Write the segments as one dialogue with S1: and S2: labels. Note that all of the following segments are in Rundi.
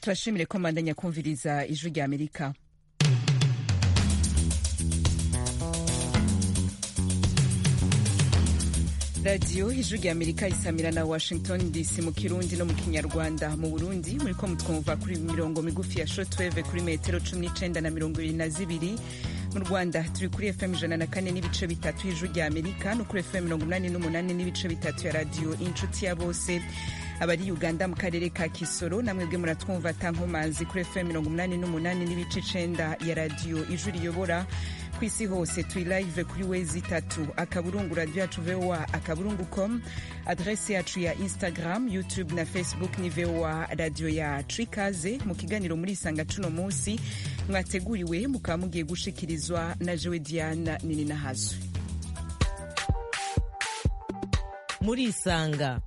S1: tubashimire ko mbandanya kumviriza ijwi rya Amerika. radiyo ijwi rya Amerika isamira na Washington DC mu Kirundi no mu Kinyarwanda. Mu Burundi muriko mutwumva kuri mirongo migufi ya shortwave kuri metero 19 na 22. Mu Rwanda turi kuri FM 104 n'ibice bitatu y'ijwi rya Amerika no kuri FM 88 n'ibice bitatu ya radiyo Inshuti ya Bose. Abari Uganda mu karere ka Kisoro namwebwe muratwumva tankomanzi kuri FM 88 n'ibice 9 ya radiyo Ijwi Riyobora. Kwisi hose turi live kuri wezi 3 akaburungu radio yacu VOA@com, adresse yacu ya Instagram, YouTube na Facebook ni VOA radio yacu. Ikaze mu kiganiro muri Isanga cuno munsi mwateguriwe mukaba mugiye gushikirizwa na Jewe Diana Nininahazo.
S2: Muri Isanga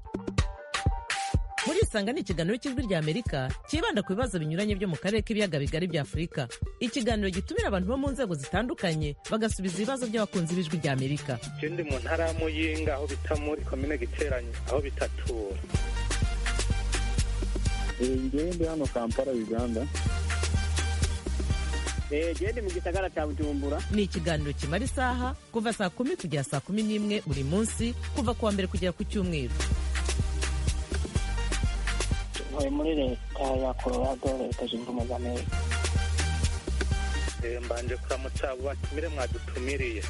S2: ni ikiganiro cy'ijwi rya Amerika kibanda ku bibazo binyuranye byo mu karere k'ibiyaga bigari bya Afurika. Ikiganiro gitumira abantu bo mu nzego zitandukanye bagasubiza ibibazo by'abakunzi b'ijwi rya Amerika.
S3: Ndi mu ntara ya Muyinga aho bita muri komine Giteranyi aho bitatura.
S4: Ndi hano Kampala Uganda.
S5: Ndi mu gisagara cya Bujumbura.
S2: Ni ikiganiro kimara isaha kuva saa 10 kugera saa 11 buri munsi kuva kuwa mbere kugera ku Cyumweru.
S5: Muri leta ya Colorado leta zunze ubumwe za Amerika.
S3: Mbanje kuramutsa abo batumire mwadutumiriye.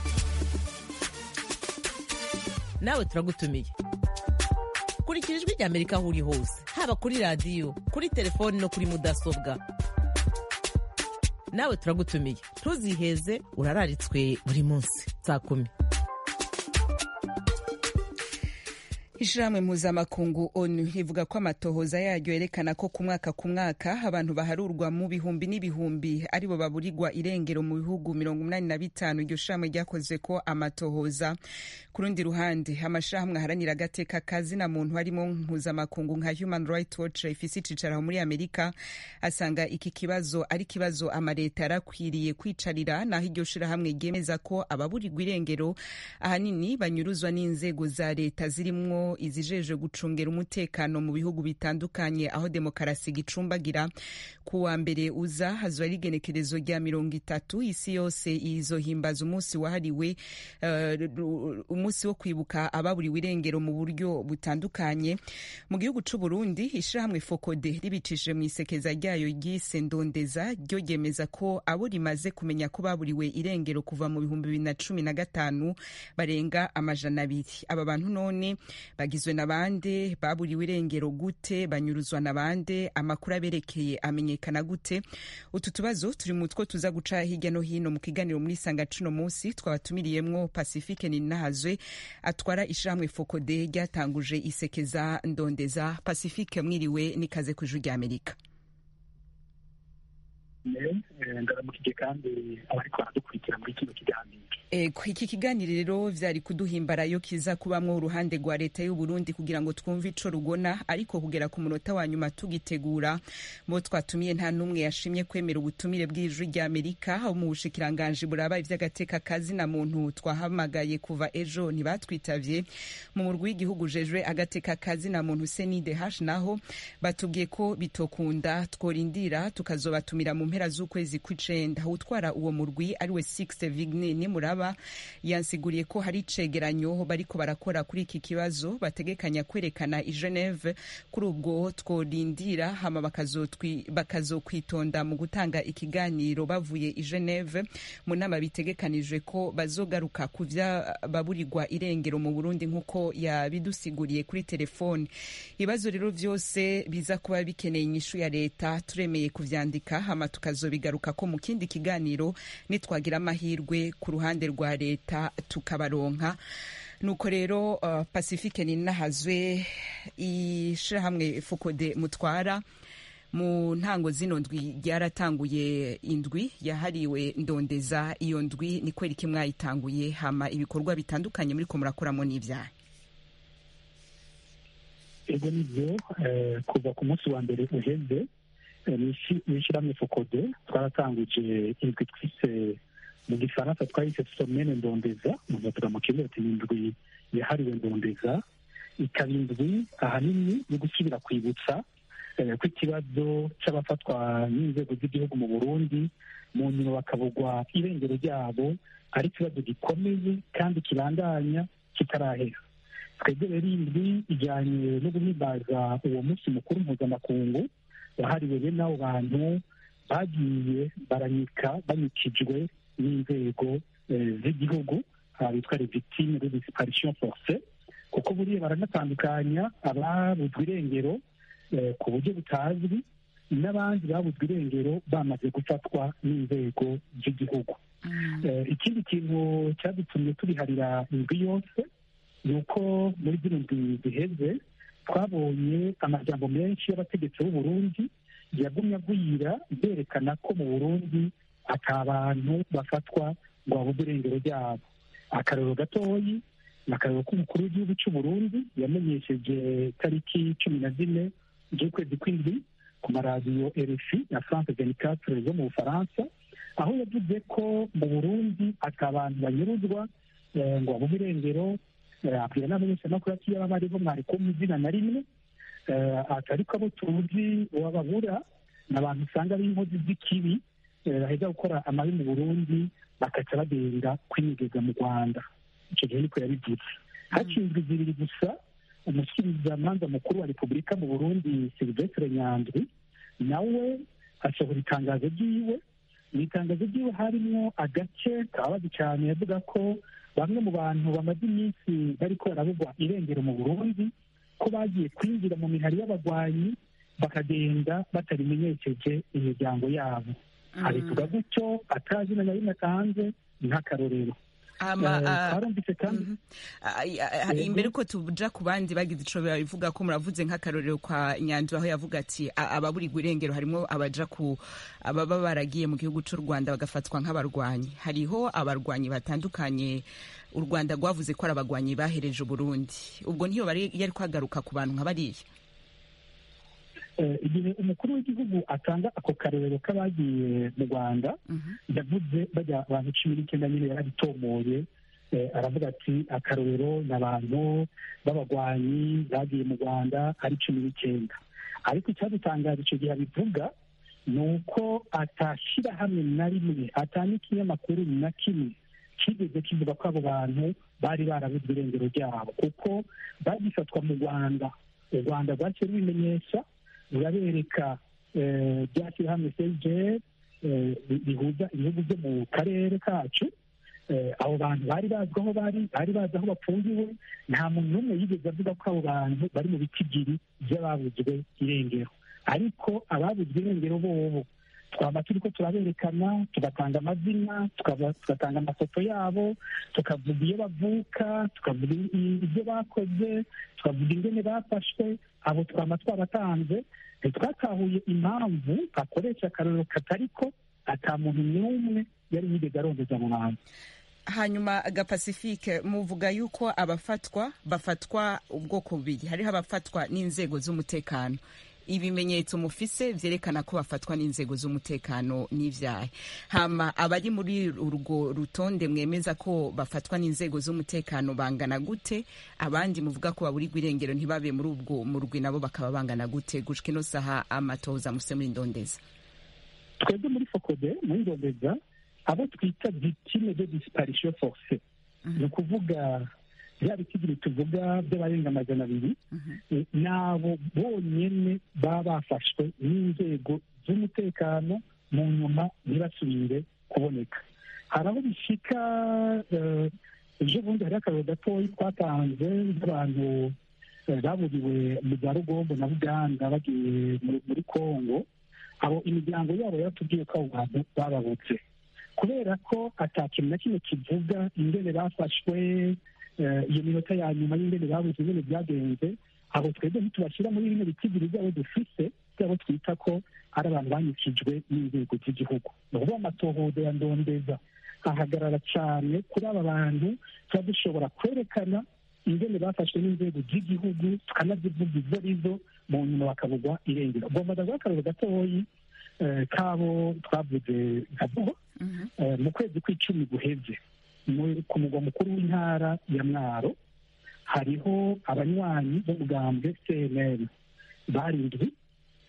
S2: Nawe turagutumiye. Kurikira ijwi rya Amerika aho uri hose, haba kuri radiyo, kuri telefoni no kuri mudasobwa. Nawe turagutumiye. Ntuziheze, urararitswe buri munsi saa 10.
S1: Ishirahamwe mpuzamakungu ONU ivuga ko amatohoza yaryo yerekana ko ku mwaka abantu baharurwa mu bihumbi n'ibihumbi aribo baburirwa irengero mu bihugu 85. Iryo shirahamwe ryakoze ko amatohoza. Ku rundi ruhande amashirahamwe aharanira agateka kazina muntu harimo mpuzamakungu nka Human Rights Watch ifise icicaro muri Amerika asanga iki kibazo ari kibazo amareta yarakwiriye kwicarira, naho iryo shirahamwe ryemeza ko ababurirwa irengero ahanini banyuruzwa n'inzego za leta zirimwo izijeje gucungera umutekano mu bihugu bitandukanye aho demokarasi gicumbagira. Kuwa mbere uza hazwa rigenekerezo rya 30 isi yose izohimbaza umunsi wahariwe umunsi wo kwibuka ababuriwe irengero mu buryo butandukanye. Mu gihugu c'u Burundi ishirahamwe Fokode ribicishije mu isekeza ryayo ryise Ndondeza ryo ryemeza ko abo rimaze kumenya ko baburiwe irengero kuva mu 2015 barenga 200. Aba bantu none bagizwe nabande, baburiwe irengero gute, banyuruzwa nabande, amakuru aberekeye amenyekana gute? Utu tubazo turi mutwo tuza guca hirya no hino mu kiganiro muri Isanga cuno munsi. Twabatumiriyemwo Pacifique Ninahazwe atwara ishirahamwe Fokode ryatanguje isekeza Ndondeza. Pacifique mwiriwe nikaze ku ijwi rya Amerika.
S4: Ndaramukije kandi abariko baradukurikira muri kino kiganiro.
S1: Iki kiganiro rero vyari kuduhimbara yo kiza kubamwo uruhande rwa leta y'u Burundi kugira ngo twumve ico rugona, ariko kugera ku munota wa nyuma tugitegura mo twatumiye nta numwe yashimye kwemera ubutumire bw'ijwi rya Amerika. Aho mu bushikiranganje buraba ivy'agateka kazina muntu twahamagaye kuva ejo ntibatwitavye. Mu murwi w'igihugu jejwe agateka kazina muntu CNDH naho batubwiye ko bitokunda tworindira tukazobatumira mu mpera z'ukwezi kw'icenda. Utwara uwo murwi ari we Sixte Vigne ni muraba yansiguriye ko hari icegeranyo bariko barakora kuri iki kibazo bategekanya kwerekana i Geneve. Kuri ubwo tworindira hama bakazokwitonda mu gutanga ikiganiro bavuye i Geneve mu nama bitegekanijwe ko bazogaruka ku vya baburirwa irengero mu Burundi nkuko yabidusiguriye kuri telefone. Ibibazo rero vyose biza kuba bikeneye inyishu ya leta turemeye kuvyandika hama tukazobigaruka ko mu kindi kiganiro nitwagira amahirwe ku ruhande rwa leta tukabaronka. Nuko rero Pacifique Ninahazwe ishirahamwe Fokode mutwara mu ntango zino ndwi ryaratanguye indwi yahariwe Ndondeza. Iyo ndwi ni kweri ki mwayitanguye hama ibikorwa bitandukanye muri ko murakoramo n'ivyaha?
S4: Ego nivyo kuva ku munsi wa mbere uheze n'ishirahamwe Fokode twaratanguje indwi twise mu gifaransa twahise somene Ndondeza, muzavuga mu kirundi indwi yahariwe Ndondeza. Ikaba indwi ahanini yo gusubira kwibutsa ko ikibazo cy'abafatwa n'inzego z'igihugu mu Burundi mu nyuma bakabugwa irengero ryabo ari ikibazo gikomeye kandi kibandanya kitarahera. Twebwe rero indwi ijyanye no guhimbaza uwo munsi mukuru mpuzamakungu wahariwe bene abo bantu bagiye banyikijwe n'inzego z'igihugu bitwa les victimes de disparition forcée, kuko buriya baranatandukanya ababuzwe irengero ku buryo butazwi n'abandi babuzwe irengero bamaze gufatwa n'inzego z'igihugu. Ikindi kintu cyadutumye tubiharira indwi yose ni uko muri zino ndwi ziheze twabonye amajambo menshi y'abategetsi b'u Burundi yagumye agwira berekana ko mu Burundi ata bantu bafatwa ngo babuze irengero ryabo. Akarero gatoyi ni akarero k'umukuru w'igihugu cy'u Burundi yamenyesheje tariki 14 z'ukwezi kw'indwi ku maradiyo RFI na France 24 zo mu Bufaransa, aho yavuze ko mu Burundi ata abantu banyuruzwa ngo babuze irengero. Abwira n'abamenyeshamakuru ati yaba bariho mwari kumwe izina na rimwe, ariko abo tuzi bababura ni abantu usanga ari inkozi z'ikibi baheza gukora amabi mu Burundi bakaca bagenda kwinigeza mu Rwanda. Icyo gihe niko yabivuze. Hacinzwe zibiri gusa umushyikirizamanza mukuru wa Repubulika mu Burundi Sylvestre Nyandwi nawe asohora itangazo ryiwe. Mu itangazo ryiwe harimo agace kababaje cyane yavuga ko bamwe mu bantu bamaze iminsi bariko barabugwa irengero mu Burundi ko bagiye kwinjira mu mihari y'abagwanyi bakagenda batarimenyesheje imiryango yabo. Abivuga gutyo atazina na rimwe atanze nk'akarorero.
S1: Imbere ko tuja ku bandi bagize ico bivuga ko muravuze nk'akarorero kwa Nyandwi aho yavuga ati ababurirwa irengero harimo ababa baragiye mu gihugu cy'u Rwanda bagafatwa nk'abarwanyi. Hariho abarwanyi batandukanye u Rwanda rwavuze ko ari abagwanyi bahereje Burundi. Ubwo ntiyo yari kwagaruka ku bantu nk'abariya.
S4: Igihe umukuru w'igihugu atanga ako karorero k'abagiye mu Rwanda yavuze bajya abantu 19 nyine yarabitomoye, aravuga ati akarorero ni abantu b'abagwanyi bagiye mu Rwanda ari 19. Ariko icyadutangaje icyo gihe abivuga ni uko atashyira hamwe na rimwe atanga ikinyamakuru na kimwe kigeze kivuga ko abo bantu bari barabuzwe irengero ryabo, kuko bagifatwa mu Rwanda. U Rwanda rwaciye rubimenyesha rurabereka ryashyirahamwe CGR rihuza ibihugu byo mu karere kacu. Abo bantu bari bazi aho bari bazi aho bapfungiwe. Nta muntu n'umwe yigeze avuga ko abo bantu bari mu bitigiri by'ababuzwe irengero, ariko ababuzwe irengero bobo twaba turiko turaberekana, tugatanga amazina, tugatanga amafoto yabo, tukavuga iyo bavuka, tukavuga ibyo bakoze, tukavuga ingene bafashwe. Abo twaba twabatanze. Twatahuye impamvu akoresha akarorero katariko ata muntu n'umwe yari yigeze arondeza mu bantu.
S1: Hanyuma Pacifique, muvuga yuko bafatwa ubwoko bubiri. Hariho abafatwa n'inzego z'umutekano. Ibimenyetso mufise vyerekana ko bafatwa n'inzego z'umutekano n'ivyaha. Hama abari muri urwo rutonde mwemeza ko bafatwa n'inzego z'umutekano bangana gute? Abandi muvuga ko baburirwa irengero ntibabe muri ubwo murwi nabo bakaba bangana gute? Gushika ino saha amatoza muse muri Ndondeza.
S4: Twebwe muri Fokode muri Ndondeza abo twita victime de disparition forcée, ni ukuvuga bya bitigiri tuvuga by'abarenga 200 nabo bonyene baba bafashwe n'inzego z'umutekano mu nyuma ntibasubire kuboneka. Hari aho bishika ejo bundi hari akararo gatoyi twatanze nk'abantu baburiwe mu bya Rugombo na Buganda bagiye muri Kongo. Abo imiryango yabo yaratubwiye ko abo bantu bababutse, kubera ko atakintu na kimwe kivuga ingene bafashwe, iyo minota ya nyuma y'ingene babuze ingene byagenze. Abo twebwe ntitubashyira muri bimwe bitigiri byabo dufise byabo twita ko ari abantu banyikijwe n'inzego z'igihugu. Ni ukuvuga amatohoza ya Ndondeza ahagarara cyane kuri aba bantu, tuba dushobora kwerekana ingene bafashwe n'inzego z'igihugu tukanazivuga izo arizo, mu nyuma bakabugwa irengero. Ngomba ndaguha akarero gatoyi kabo twavuze nka vuba. Mu kwezi kw'icumi guheze ku mugwa mukuru w'intara ya Mwaro hariho abanywanyi b'umugambwe CNL barindwi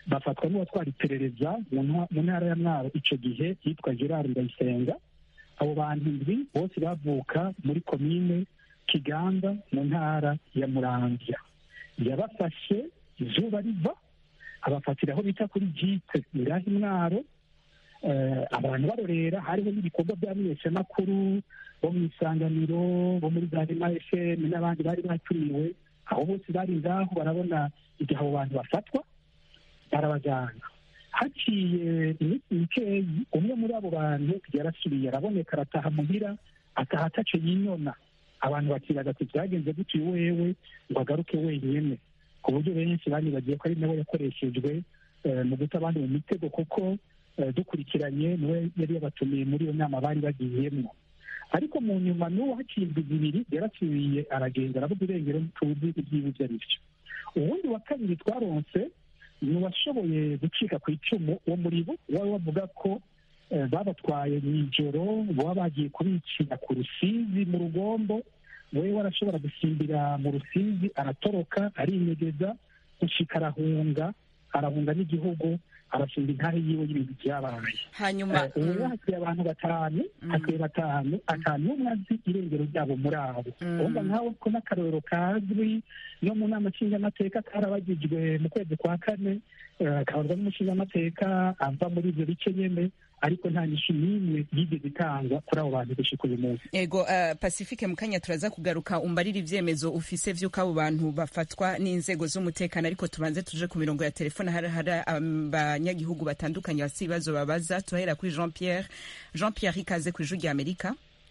S4: bafatwa n'uwatwara iperereza mu ntara ya Mwaro icyo gihe yitwa Gerard Ndayisenga. Abo bantu indwi bose bavuka muri komine Kiganda mu ntara ya Muramvya. Yabafashe izuba riva, abafatira aho bita kuri Jite ngaho Mwaro. Abantu barorera, hariho n'ibikorwa by'abamenyeshamakuru bo mu Isanganiro, bo muri Zarima FM n'abandi bari batumiwe. Aho bose bari ngaho barabona igihe abo bantu bafatwa, barabajyana. Haciye iminsi mikeyi, umwe muri abo bantu yarasubiye araboneka, arataha muhira, ataha ataco yinyona. Abantu bakiraga ati byagenze gutyo wewe ngo agaruke wenyine, ku buryo benshi banibagiye ko ari nawe yakoreshejwe mu guta abandi mu mitego, kuko dukurikiranye niwe yari yabatumiye muri iyo nama bari bagiyemo. Ariko mu nyuma n'uwo haciye indwi zibiri yarasubiye aragenda, aravuga irengero tuzi ibyiwe ibyo ari byo. Uwundi wa kabiri twaronse ni uwashoboye gucika ku icumu wo muri bo, wari bavuga ko babatwaye mu ijoro, baba bagiye kubicira ku Rusizi mu Rugombo. We warashobora gusimbira mu Rusizi, aratoroka, arinyegeza, gushika arahunga n'igihugu, arashinga intare yiwe y'ibintu byabaye.
S1: Hanyuma
S4: ubu hasigaye abantu batanu, atanu umwe azi irengero ryabo muri abo. Urumva nkawe ko n'akarorero kazwi no mu nama nshingamateka karabagijwe mu kwezi kwa kane, kabarwa n'umushingamateka ava muri ibyo bice nyene, ariko nta nyishu n'imwe yigeze itangwa kuri abo bantu gushika uyu munsi.
S1: Ego Pacifique, mu kanya turaza kugaruka umbarira ivyemezo ufise vy'uko abo bantu bafatwa n'inzego z'umutekano, ariko tubanze tuje ku mirongo ya telefone. Hari abanyagihugu batandukanye bafise ibibazo babaza. Turahera kuri Jean Pierre, ikaze ku Ijwi ry'Amerika.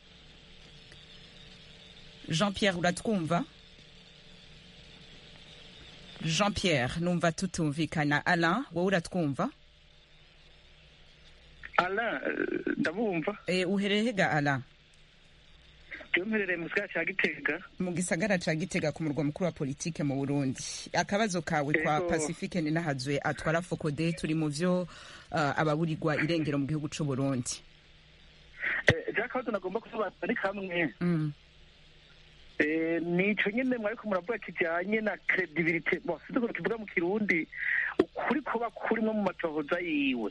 S1: Jean Pierre, uratwumva? Jean Pierre, numva tutumvikana. Alain, wowe uratwumva?
S3: Alain, ndabumva.
S1: Uhereye ga Alain?
S3: Mperereye mu gisagara ca Gitega. Mu
S1: gisagara ca Gitega, ku murwa mukuru wa politike mu Burundi. Akabazo kawe kwa Pacifique Ninahazwe atwara Focode, turi mu vyo ababurirwa irengero mu gihugu c'u Burundi.
S3: Akabazo nagomba kusobanura ari kamwe. Nico nyene mwariko muravuga kijanye na credibility. Bon, sizo kivuga mu Kirundi, ukuri kuba kurimwo mu matohoza yiwe.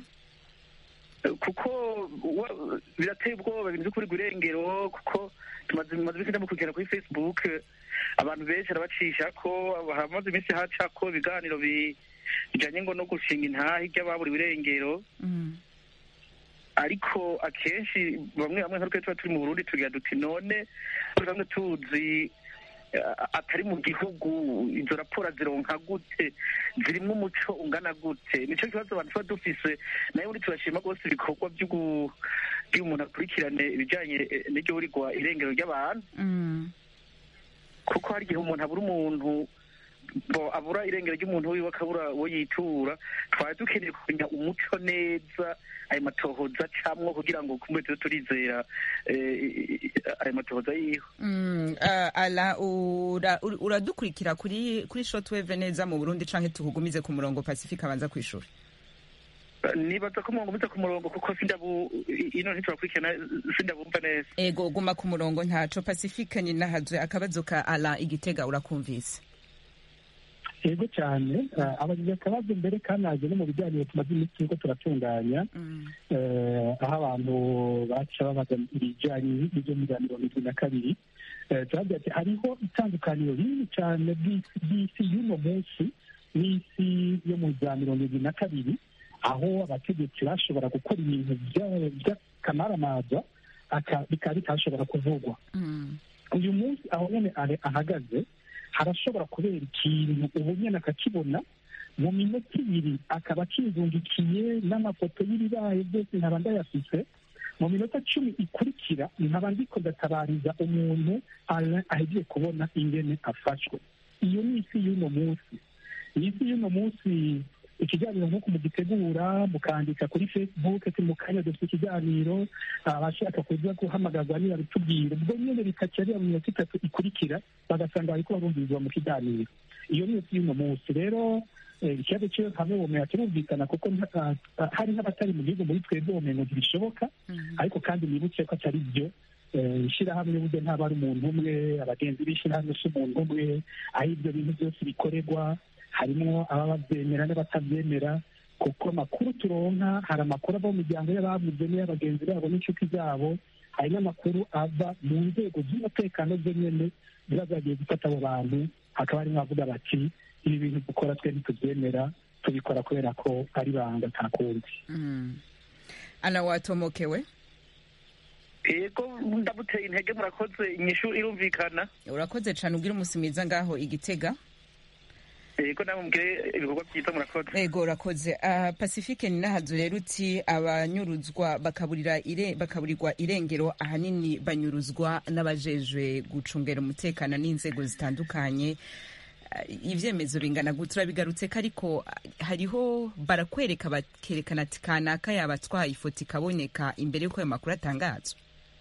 S3: Kuko birateye ubwoba ibintu by'ukuri irengero, kuko tumaze iminsi ndamukugera kuri Facebook, abantu benshi arabacisha ko hamaze iminsi haca ko ibiganiro bijanye ngo no gushinga intahe ry'ababuriwe irengero. Ariko akenshi bamwe nkaruko tuba turi mu Burundi tugira duti none bamwe tuzi atari mu gihugu izo raporo zironka gute, zirimwo umuco ungana gute? Nico kibazo abantu tuba dufise. Nayo uri turashima rwose ibikorwa by'umuntu akurikirane ibijanye n'iryo burirwa irengero ry'abantu, kuko hari igihe umuntu abura irengero ry'umuntu wiwe, akabura uwo yitura. Twari dukeneye kumenya umuco neza ayo matohoza camwo, kugira ngo kumbe turizera ayo matohoza yiwe.
S1: Ala uradukurikira kuri shortwave neza mu Burundi, canke tukugumize ku murongo Pacifique abanza kwishura?
S3: Nibaza ko mungumiza ku murongo, kuko ino ntiturakurikirana, sindabumva neza.
S1: Ego guma ku murongo ntaco. Pacifique Ninahazwe, akabazo ka Ala Igitega urakumvise?
S4: Ego cyane. Abagize akabazo mbere kanaje no mu bijyanye tumaze iminsi turiko turatunganya, aho abantu baca babaza ibijyanye n'ibyo mu 2022. Turavuga ati hariho itandukaniro rinini cyane bw'isi y'uno munsi n'isi yo mu 2022, aho abategetsi bashobora gukora ibintu by'akamaramaza bikaba bitashobora kuvugwa. Uyu munsi aho nyene ahagaze, harashobora kubera ikintu ubu nyene akakibona mu minota ibiri, akaba akizungikiye n'amafoto y'ibibaye byose nkaba ndayafise. Mu minota 10 ikurikira nkaba ndiko ndatabariza umuntu ahegiye kubona ingene afashwe. Iyo ni isi y'uno munsi. Isi y'uno munsi ikiganiro nk'uko mugitegura mukandika kuri Facebook ati mu kanya dufite ikiganiro, abashaka kuza guhamagaza niba bitubwira, ubwo nyene bikacarira mu minota 3 ikurikira bagasanga bariko barumvizwa mu kiganiro. Iyo ni isi y'uno munsi. Rero ikibazo cyo hamwe bomera kirumvikana, kuko hari n'abatari mu gihugu muri twebwe bomengo ntibishoboka, ariko kandi nibutse ko atari byo. Ishirahamwe burya ntabari umuntu umwe, abagenzi b'ishirahamwe si umuntu umwe, aho ibyo bintu byose bikorerwa harimo ababa babyemera n'abatabyemera, kuko amakuru turonka, hari amakuru ava mu miryango y'ababuze n'iy'abagenzi babo n'inshuti zabo, hari n'amakuru ava mu nzego z'umutekano zo nyene ziba zagiye gufata abo bantu, hakaba harimo abavuga bati ibi bintu dukora twe ntitubyemera, tubikora kubera ko ari banga nta kundi.
S1: Ana watomokewe?
S3: Yego ndamuteye intege, murakoze, inyishu irumvikana.
S1: Urakoze cane, ugira umunsi mwiza ngaho Igitega.
S3: Yego namwe mugire ibikorwa byiza, murakoze.
S1: Yego urakoze. Pacifique Ninahazu rero uti abanyuruzwa bakaburirwa irengero ahanini banyuruzwa n'abajejwe gucungera umutekano n'inzego zitandukanye. Ivyemezo bingana gute? Turabigarutse ko ariko hariho barakwereka bakerekana ati kanaka yabatwaye ifoto ikaboneka imbere y'uko ayo makuru atangazwa.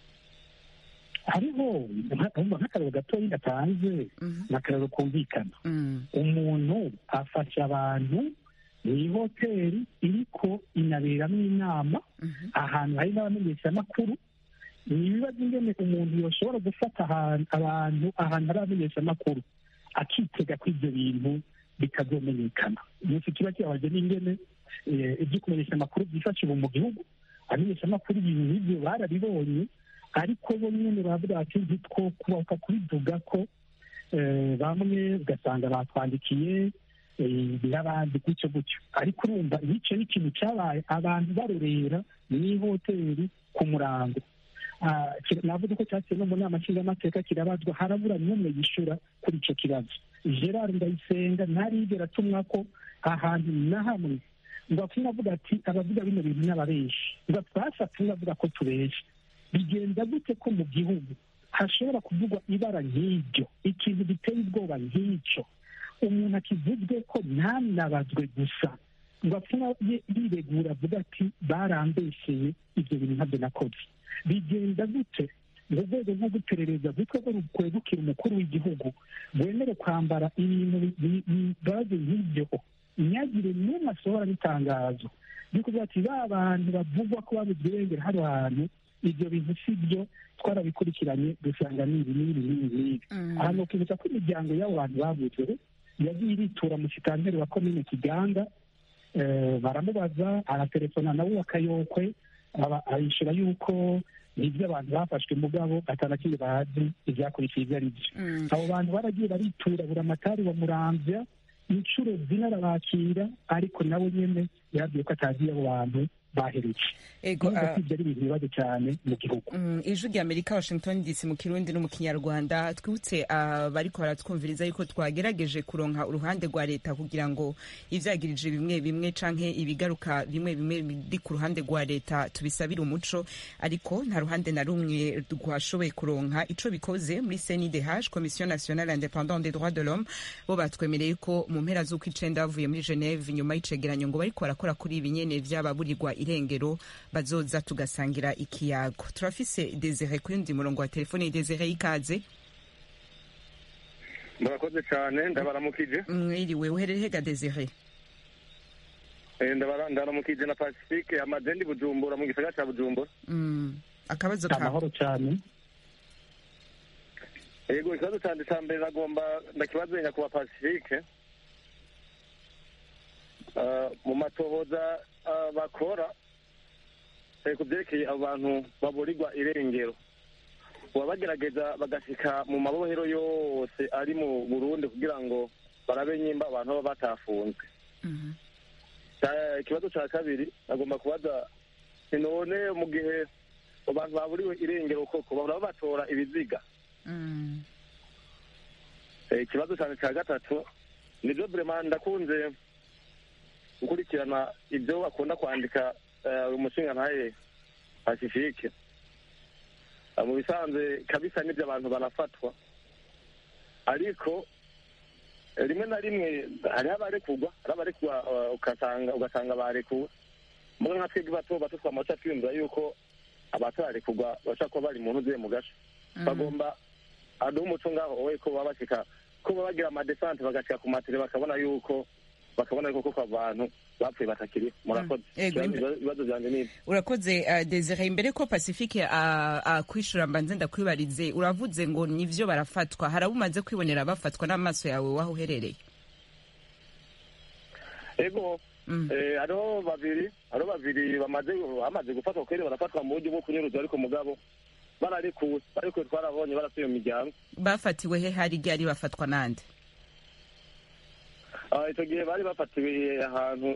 S4: Hariho nk'akararo gatoya gatanze n'akararo kumvikana. Umuntu afasha abantu mw'ihoteli iriko inaberamwo inama, ahantu hari n'abamenyeshamakuru. Ni ibibazo ingene umuntu yoshobora gufata abantu ahantu hari abamenyeshamakuru akitega ko ibyo bintu bitazomenyekana. Iki kiba kibabaje n'ingene ibyo kumenyesha amakuru byifasha ubu mu gihugu. Abamenyeshamakuru ibintu nk'ibyo barabibonye, ariko bo nyene bavuga bati ntitwo kubahuka kubivuga ko bamwe ugasanga batwandikiye n'abandi gutyo gutyo. Ariko urumva ico ni ikintu cyabaye, abantu barorera mw'ihoteli ku murango. Navuga ko cyaciye no mu nama nshingamateka kirabazwa, harabura n'umwe yishura kuri ico kibazo. Gerard Ndayisenga ntarigera atumwa ko ahantu na hamwe ngo apfuye avuga ati abavuga bino bintu n'ababeshi, ngo twashatse avuga ko tubeshi. Bigenda gute ko mu gihugu hashobora kuvugwa ibara nk'iryo, ikintu giteye ubwoba nk'icyo, umuntu akivuzwe ko ntanabazwe gusa ngo apfuye yiregura avuga ati barambesheye, ibyo bintu ntabyo nakoze. Bigenda gute mu rwego rwo guperereza rwitwa ko rukwegukira umukuru w'igihugu rwemere kwambara ibintu bibaze nk'ibyo, ntihagire n'umwe asohora n'itangazo ryo kuvuga ati ba bantu bavugwa ko babuze irengero hano hantu, ibyo bintu si byo, twarabikurikiranye dusanga n'ibi n'ibi n'ibi n'ibi. Ahantu ukibutsa ko imiryango y'abo bantu babuze yagiye iritura mu musitanteri wa komine Kiganda, baramubaza, aratelefona nawe akayokwe, arishura yuko nibyo abantu bafashwe mugabo atanakindi bazi ivyakurikiye ivyo ari byo. Abo bantu baragiye baritura buramatari wa Muramvya incuro zine arabakira, ariko nawe nyene yabwiye ko atazi abo bantu baherutse. Ego ibyo ari ibintu bibazo cyane mu gihugu.
S1: Ijwi ry'Amerika, Washington DC, mu Kirundi no mu Kinyarwanda. Twibutse bariko baratwumviriza yuko twagerageje kuronka uruhande rwa leta kugira ngo ivyagirije bimwe bimwe canke ibigaruka bimwe bimwe biri ku ruhande rwa leta tubisabira umuco, ariko nta ruhande na rumwe rwashoboye kuronka ico bikoze. Muri CNIDH, Commission Nationale Indépendante des Droits de l'Homme, bo batwemereye ko mu mpera z'ukwicenda bavuye muri Geneve nyuma y'icegeranyo ngo bariko barakora kuri ibi nyene vy'ababurirwa irengero bazoza tugasangira ikiyago. Turafise Desire ku yundi murongo wa telefone. Desire, ikaze.
S6: Murakoze cyane, ndabaramukije.
S1: Mwiriwe, uherereye hega Desire?
S6: Ndabaramukije na Pacifique amazendi Bujumbura, mu gisagara ca Bujumbura.
S1: Akabazo ka
S4: amahoro cyane.
S6: Yego, ikibazo cyane cya mbere nagomba ndakibazenya kuba Pacifique. Mu matohoza bakora ku byerekeye abantu baburirwa irengero, baba bagerageza bagashika mu mabohero yose ari mu Burundi kugira ngo barabe nyimba abantu baba batafunzwe. Ikibazo cya kabiri agomba kubaza, none mu gihe abantu baburiwe irengero koko bahora batora ibiziga? Ikibazo cyane cya gatatu, nibyo vraiment ndakunze gukurikirana ibyo bakunda kwandika umushinga ntaye Pacifique. Mu bisanzwe kabisa n'ibyo abantu barafatwa, ariko rimwe na rimwe hariho abarekurwa ugasanga barekuwe. Muri nka twebwe bato twamaca twiyumvira yuko abatararekurwa bashobora kuba bari mu ntuze mu gasho. Bagomba aduha umuco ngaho wowe ko baba bashika, ko baba bagira amadesante bagashika ku matele bakabona yuko koko abantu bapfuye batakiri. Murakoze. Ibibazo byanjye ni
S1: urakoze. Desire, imbere ko Pacifique akwishura mbanze ndakwibarize, uravuze ngo nivyo barafatwa, harabumaze kwibonera bafatwa n'amaso yawe waho uherereye?
S6: ego hariho babiri bamaze gufatwa kweri barafatwa mu buryo bwo kunyuruza ariko mugabo bararikuwe twarabonye barasuye mu miryango.
S1: Bafatiwe he hari ryari bafatwa nande?
S6: Icyo gihe bari bafatiwe ahantu.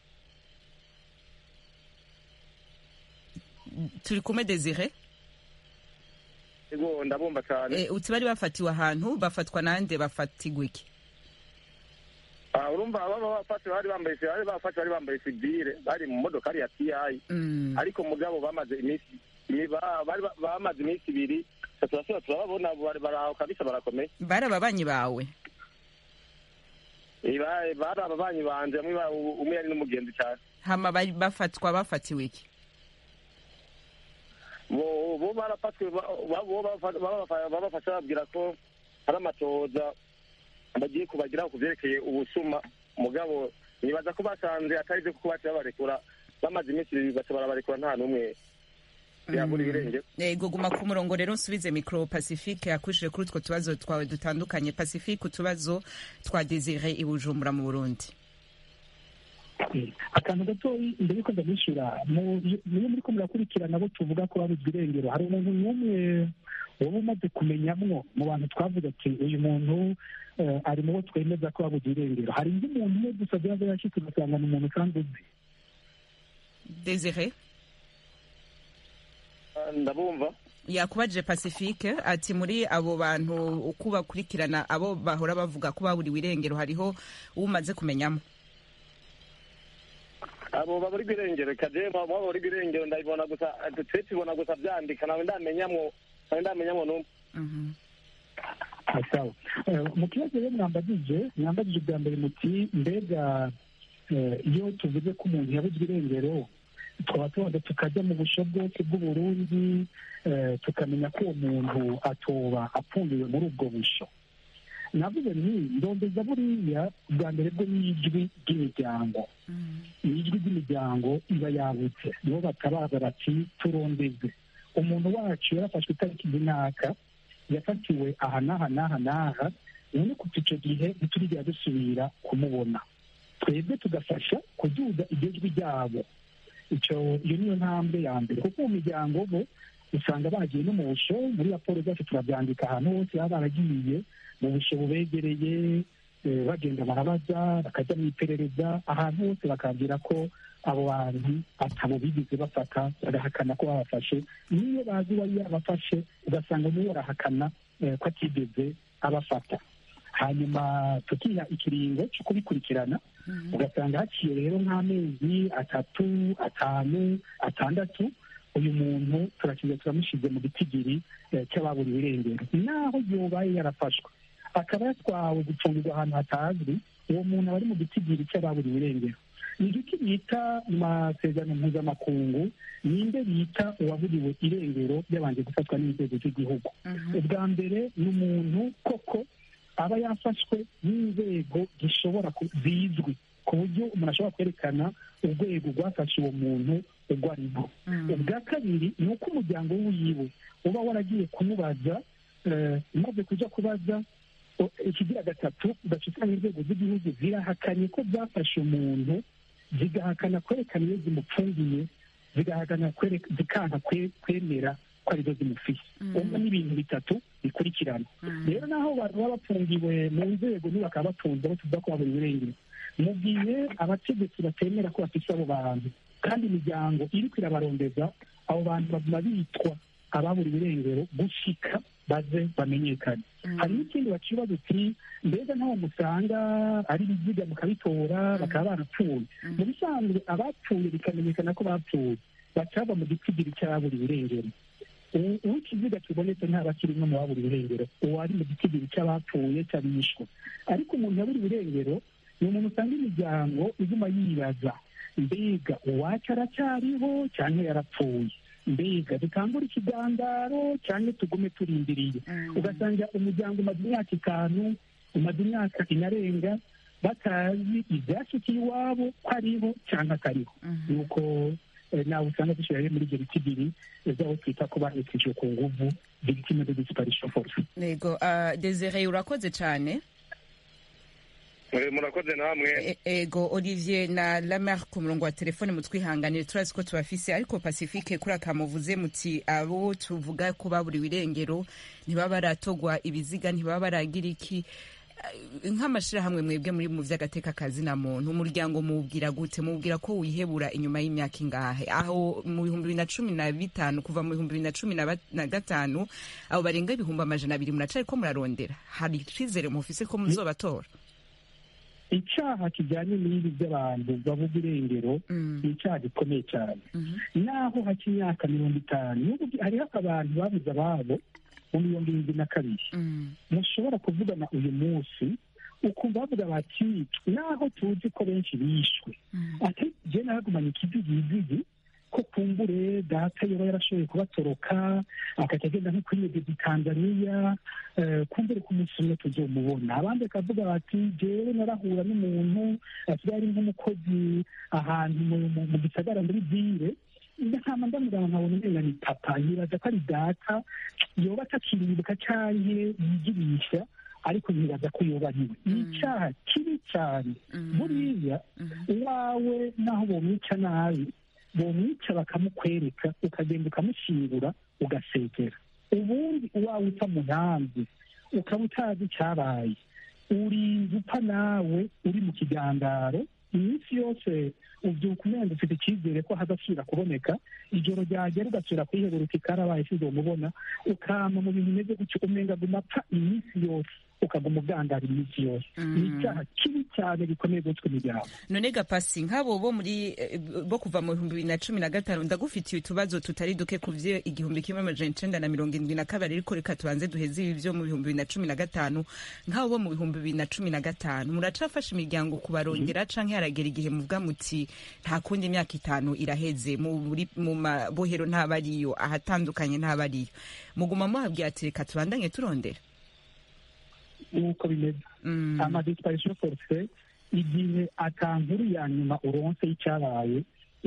S1: Turi kumwe Desire?
S6: Ego ndabumva cyane.
S1: Uti bari bafatiwe ahantu bafatwa nande bafatigwa iki?
S6: Urumva abafatiwe bari bambaye sivile bari mu modoka ya TI ariko mugabo bamaze iminsi ibiri turababona baraho kabisa barakomeye.
S1: Bari ababanyi bawe?
S6: Bari ababanyi banje umwe yari n'umugenzi cyane.
S1: Hama bafatiwe iki?
S6: bo barafatwe babafasha babwira ko hari amatohoza bagiye kubagira ku byerekeye ubusuma mugabo nibaza ko basanze atari byo kuko baca babarekura bamaze iminsi ibiri baca barabarekura nta n'umwe yabura ibirenge.
S1: Yego guma ku murongo rero nsubize micro Pacifique yakushije kuri utwo tubazo twawe dutandukanye. Pacifique, utubazo twa Desire i Bujumbura mu Burundi.
S4: Akantu gato mbere yuko ndabishyura niyo muri ko murakurikirana abo tuvuga ko babuzwe irengero hari umuntu n'umwe waba umaze kumenyamwo mu bantu twavuga ati uyu muntu ari mu bo twemeza ko babuzwe irengero? Hari undi muntu umwe gusa byaza yashyitse ugasanga ni umuntu kandi uzi.
S1: Desire
S6: ndabumva
S1: yakubajije Pacifique ati muri abo bantu uko bakurikirana abo bahora bavuga ko baburiwe irengero hariho umaze kumenyamo?
S6: abo baburi birengero kaje baburi birengero ndabibona gusa tubona gusa byandika nawe ndamenyamo no.
S4: Sawa. Mu kibazo rero mwambagije bwa mbere muti mbega iyo tuvuze ko umuntu yabuzwe irengero twaba tubanza tukajya mu busho bwose bw'Uburundi tukamenya ko uwo muntu atoba apfundiwe muri ubwo busho. Navuze nti ndondeza buriya bwa mbere bwo n'ijwi ry'imiryango. Ijwi ry'imiryango iba yabutse nibo batabaza bati turondeze umuntu wacu yarafashwe itariki runaka yafatiwe aha n'aha none kuva icyo gihe ntiturigira dusubira kumubona. Twebwe tugafasha kuduza iryo jwi ryabo. Iyo niyo ntambwe ya mbere kuko mu miryango bo usanga bagiye no mu busho. Muri raporo zacu turabyandika ahantu hose baba baragiye mu busho bubegereye bagenda barabaza bakajya mu iperereza ahantu hose bakabwira ko abo bantu atabo bigeze bafata bagahakana ko babafashe. Niyo bazi wari yabafashe ugasanga niyo barahakana ko atigeze abafata. Hanyuma tukiha ikiringo cyo kubikurikirana ugasanga haciye rero nk'amezi 3, 5, 6 uyu muntu turamushyize mu gitigiri cy'ababuriwe irengero. Naho yobaye yarafashwe akaba yatwawe gupfungirwa ahantu hatazwi, uwo muntu aba ari mu gitigiri cy'ababuriwe irengero. Ni igiki bita mu masezerano mpuzamakungu ninde bita uwaburiwe irengero yabanje gufatwa n'inzego z'igihugu. Ubwa mbere ni umuntu koko aba yafashwe n'inzego zishobora zizwi ku buryo umuntu ashobora kwerekana urwego rwafashe uwo muntu urwo ari rwo. Ubwa kabiri ni uko umuryango wiwe uba waragiye kumubaza umaze kujya kubaza. Ikigira gatatu ugacikanya inzego z'igihugu zirahakanye ko zafashe umuntu zigahakana kwerekana iyo zimupfungiye zikanga kwemera ko arizo zimufise. Ubwo ni ibintu bitatu bikurikirana. Rero naho abantu baba bapfungiwe mu nzego bakaba batunze abo tuvuga ko baburiwe irengero, mu gihe abategetsi batemera ko bafise abo bantu kandi imiryango iriko irabarondeza abo bantu baguma bitwa ababuriwe irengero gushika baze bamenyekane. Hari n'ikindi bakibaza uti mbega ntaho musanga ari ibiziga mukabitora bakaba barapfuye. Mu bisanzwe abapfuye bikamenyekana ko bapfuye bacaba mu gitigiri cy'ababuriwe irengero. Uw'ikiziga kibonetse ntaba kirimo mu baburiwe irengero, uwo ari mu gitigiri cy'abapfuye cy'abishwe. Ariko umuntu yaburiwe irengero ni umuntu usanga imiryango iguma yibaza mbega uwacu aracyariho cyangwa yarapfuye, mbega dutangura ikigandaro cyangwa tugume turindiriye. Ugasanga umuryango umaze imyaka 5, umaze imyaka inarenga batazi ibyashikiye iwabo ko ariho cyangwa atariho. Nuko nawe usanga dushyira muri ibyo bitigiri z'aho twita ko bahekejwe ku nguvu victime de disparition forcée.
S1: Yego Desire urakoze cyane.
S6: murakoze namwe.
S1: Ego Olivier na Lamar ku murongo wa telefone mutwihanganire turazi ko tubafise ariko Pacifique kuri akamuvuze muti abo tuvuga ko baburiwe irengero ntibaba baratogwa ibiziga ntibaba baragira iki nk'amashirahamwe mwebwe muri mu vy'agateka kazi na muntu umuryango mubwira gute mubwira ko wihebura inyuma y'imyaka ingahe aho mu 2015 kuva mu 2015 abo barenga ibihumbi 200 muracari ko murarondera hari icizere mufise ko muzobatora
S4: icyaha kijyanye n'ibi by'abantu bavuga irengero ni icyaha gikomeye cyane naho haki imyaka 50 hariho abantu babuze ababo mu 2022 mushobora kuvugana uyu munsi ukumva bavuga bati naho tuzi ko benshi bishwe ati je nagumanye ikizigizigi ko kumbure data yoba yarashoboye kubatoroka akaca agenda nko kwiyegeza i Tanzania kumbure ku munsi umwe tuzomubona abandi bakavuga bati jewe narahura n'umuntu asigaye ari nk'umukozi ahantu mu gisagara muri ville ndakama ndamugana nkabona umenga ni papa yibaza ko ari data yoba atakiribuka canke yigirisha ariko ntibaza ko yoba ariwe ni icyaha kibi cyane buriya uwawe naho bomwica nabi bomwica bakamukwereka ukagenda ukamushingura ugasegera ubundi uwawe upfa mu ntambi ukaba utazi icyabaye urinze upfa nawe uri mu kigandaro iminsi yose ubyuka umenya ufite icyizere ko hazasubira kuboneka ijoro ryagera ugasubira kwiheguruka ikarabaye sizomubona ukama mu bintu bimeze gutyo umenga gumapfa iminsi yose ukaguma ugandara iminsi yose ni icyaha kibi cyane gikomeye gutwe imiryango
S1: none Gapasi nk'abo bo muri bo kuva mu 2015 ndagufitiye utubazo tutari duke ku vyo 1972 ariko reka tubanze duheze ibi vyo mu 2015 nk'abo bo mu 2015 muracafasha imiryango kubarongera canke haragera igihe muvuga muti nta kundi imyaka 5 iraheze mu mabohero ntabariyo ahatandukanye ntabariyo muguma muhabwiye ati reka tubandanye turondera
S4: nuko bimeze amadisparation forcée igihe atankuru ya nyuma uronse y'icyabaye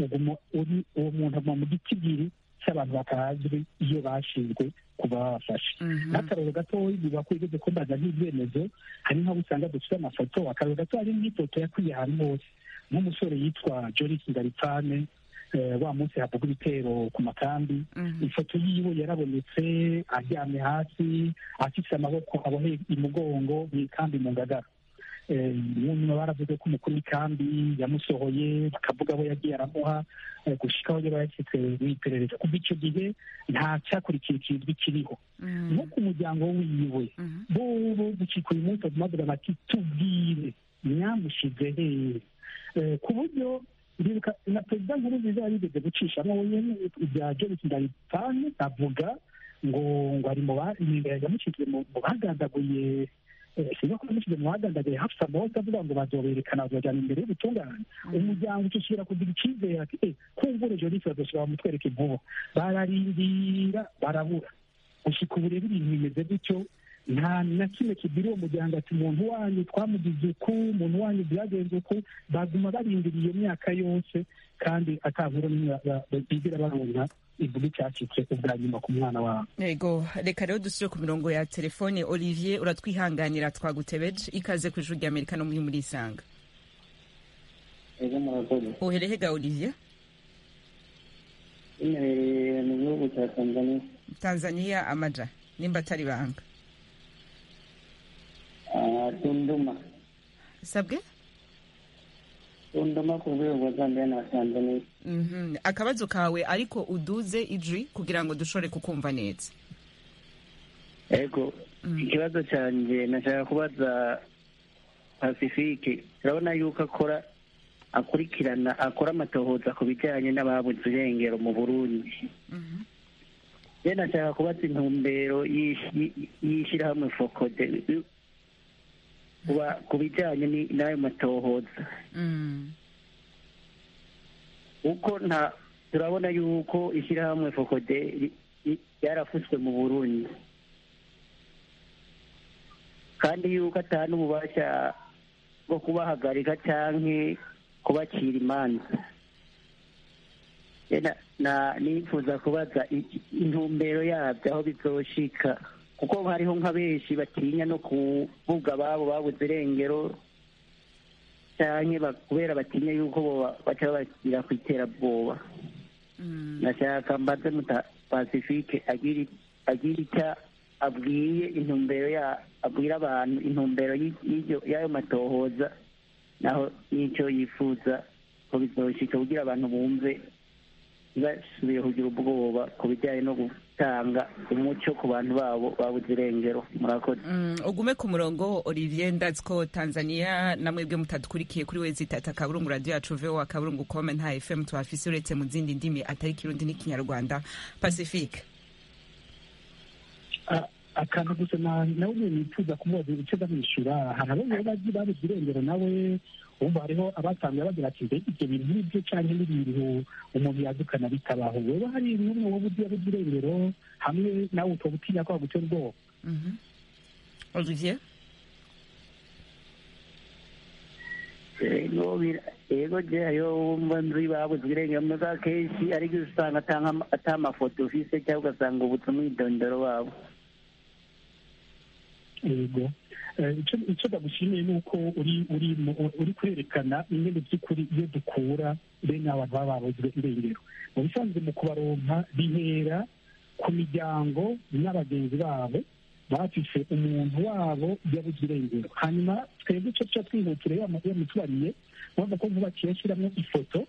S4: uwo muntu ava mu gitigiri cy'abantu batazwi iyo bashinzwe kuba babafashe n'akararo gatoya biba ko igeze kumbaza nk'ibyemezo hari nk'abo usanga dufite amafoto akararo gato hari nk'ifoto yakwiye ahantu hose nk'umusore yitwa Joris Ngaripane wa munsi havuga ibitero ku makambi ifoto yiwe yarabonetse aryamye hasi afite amaboko aboheye imugongo mw'ikambi mu Ngagara nyuma baravuze ko umukuru w'ikambi yamusohoye bakavuga abo yagiye aramuha gushika aho yashyitse w'iperereza kuva icyo gihe nta cyakurikiye kizwi kiriho no ku muryango wiwe bo gucika uyu munsi bavuga bati tubwire mwamushize hehe ku buryo na perezida Nkurunziza yarigeze gucishamo wenyine ibya Joris Ngaripane avuga ngo ari yamushyize mu bagandaguye sinzi ko yamushyize mu bagandaguye Hafsa Mose avuga ngo bazoberekana bazojyana imbere y'ubutungane umuryango ucisubira kugira icyizere ati kumbure Joris bazoshobora bamutwereka inkuba bararindira barabura gushika ubu rero ibintu bimeze gutyo nta na kimwe kibwira uwo muryango ati umuntu wanyu twamugize uku umuntu wanyu byagenze uku baguma barindiriye iyo myaka yose kandi atankuru bigira baronka ivuga icyacitse ubwa nyuma ku mwana wabo
S1: yego reka rero dusubire ku mirongo ya telefone Olivier uratwihanganira twagutebeje ikaze ku ijuru ry'Amerika no muri Isanga uherehega Olivier
S5: mu gihugu cya
S1: Tanzania amaja nimba atari banga
S5: Tunduma
S1: sabwe
S5: Tunduma ku rwego rwa Zambia na Tanzania
S1: akabazo kawe ariko uduze ijwi kugira ngo dushobore kukumva neza
S5: ego ikibazo cyanjye nashaka kubaza Pacifique urabona yuko akora amatohoza ku bijyanye n'ababuze irengero mu Burundi rero nashaka kubaza intumbero y'ishyirahamwe Focode ku bijyanye n'ayo matohoza uko turabona yuko ishyirahamwe Focode ryarafuswe mu Burundi kandi yuko atari ububasha bwo kubahagarika cyangwa kubacira imanza nifuza kubaza intumbero yabyo aho bizoshika kuko hariho nka benshi batinya no kuvuga ababo babuze irengero canke kubera batinya yuko baca bagira ku iterabwoba. Nashaka mbaze Pacifique agira icyo abwira abantu intumbero y'ayo matohoza, naho n'icyo yifuza ko bizoshika kugira abantu bumve basubiye kugira ubwoba ku bijyanye no gutanga umuco ku bantu babo babuze irengero. Murakoze.
S1: Ugume ku murongo Olivier, ndazi ko Tanzania namwebwe mutadukurikiye kuri wezitata akaburungu radio yacu VOA akaburungu com nta FM tuhafise uretse mu zindi ndimi atari Kirundi n'Ikinyarwanda. Pacifique,
S4: akantu gusa nawe nifuza kumubaza icyo ndamwishyura. hari abo babuze irengero nawe ubu hariho abatangiye bagira ati mbega ibyo bintu n'ibyo cyane n'ibintu umuntu yadukana bitabaho. wowe hari n'umwe wabuze irengero hamwe nawe ukaba utinya ko wagutera ubwoba?
S1: Olivier?
S5: Yego je ayo wumva nzi babuze irengero muga kenshi ariko usanga ata amafoto ufise cyangwa ugasanga ubutse umwidondoro wabo.
S4: Yego, icyo ndagushimiye ni uko uri kwerekana ingene by'ukuri iyo dukura bene abantu baba babuze irengero. Mu bisanzwe mu kubaronka bihera ku miryango n'abagenzi babo bafise umuntu wabo yabuze irengero. Hanyuma twebwe icyo tuca twihutira iyo mutubariye urabona ko vuba kiyashyiramo ifoto,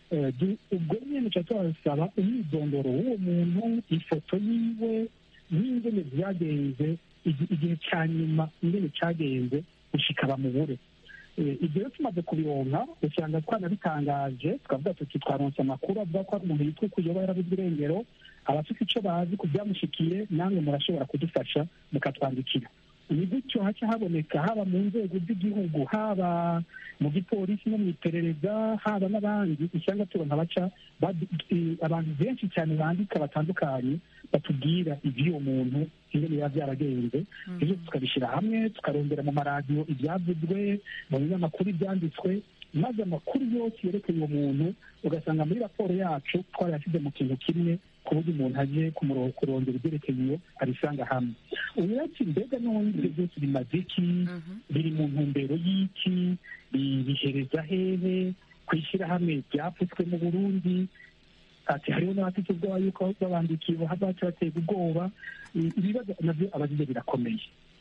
S4: ubwo nyine tuca tubasaba umwidondoro w'uwo muntu, ifoto yiwe n'ingene byagenze, igihe cya nyuma ingene cyagenze gushika bamubure. Ibyo rero tumaze kubironka usanga twanabitangaje, tukavuga tuti twaronse amakuru avuga ko ari umuntu yitwa Kuyoba yarabuze irengero. Abafite icyo bazi ku byamushikiye namwe murashobora kudufasha mukatwandikira. Ni gutyo haca haboneka haba mu nzego z'igihugu, haba mu gipolisi no mu iperereza, haba n'abandi usanga turonka baca abantu benshi cyane bandika batandukanye batubwira iby'uwo muntu ingene biba byaragenze. ibyo tukabishyira hamwe tukarondera mu maradiyo ibyavuzwe, mu binyamakuru ibyanditswe, maze amakuru yose yerekeye uwo muntu ugasanga muri raporo yacu twarayashyize mu kintu kimwe ku buryo umuntu aje kurondera ibyerekeye iyo abisanga hamwe. uyu ati mbega none ibyo byose bimaze iki, biri mu ntumbero y'iki, bihereza hehe, ku ishyirahamwe ryapfutswe mu Burundi. Ati hariho n'abafite ubwoba yuko babandikiye baca batega ubwoba. Ibibazo nabyo abagize birakomeye.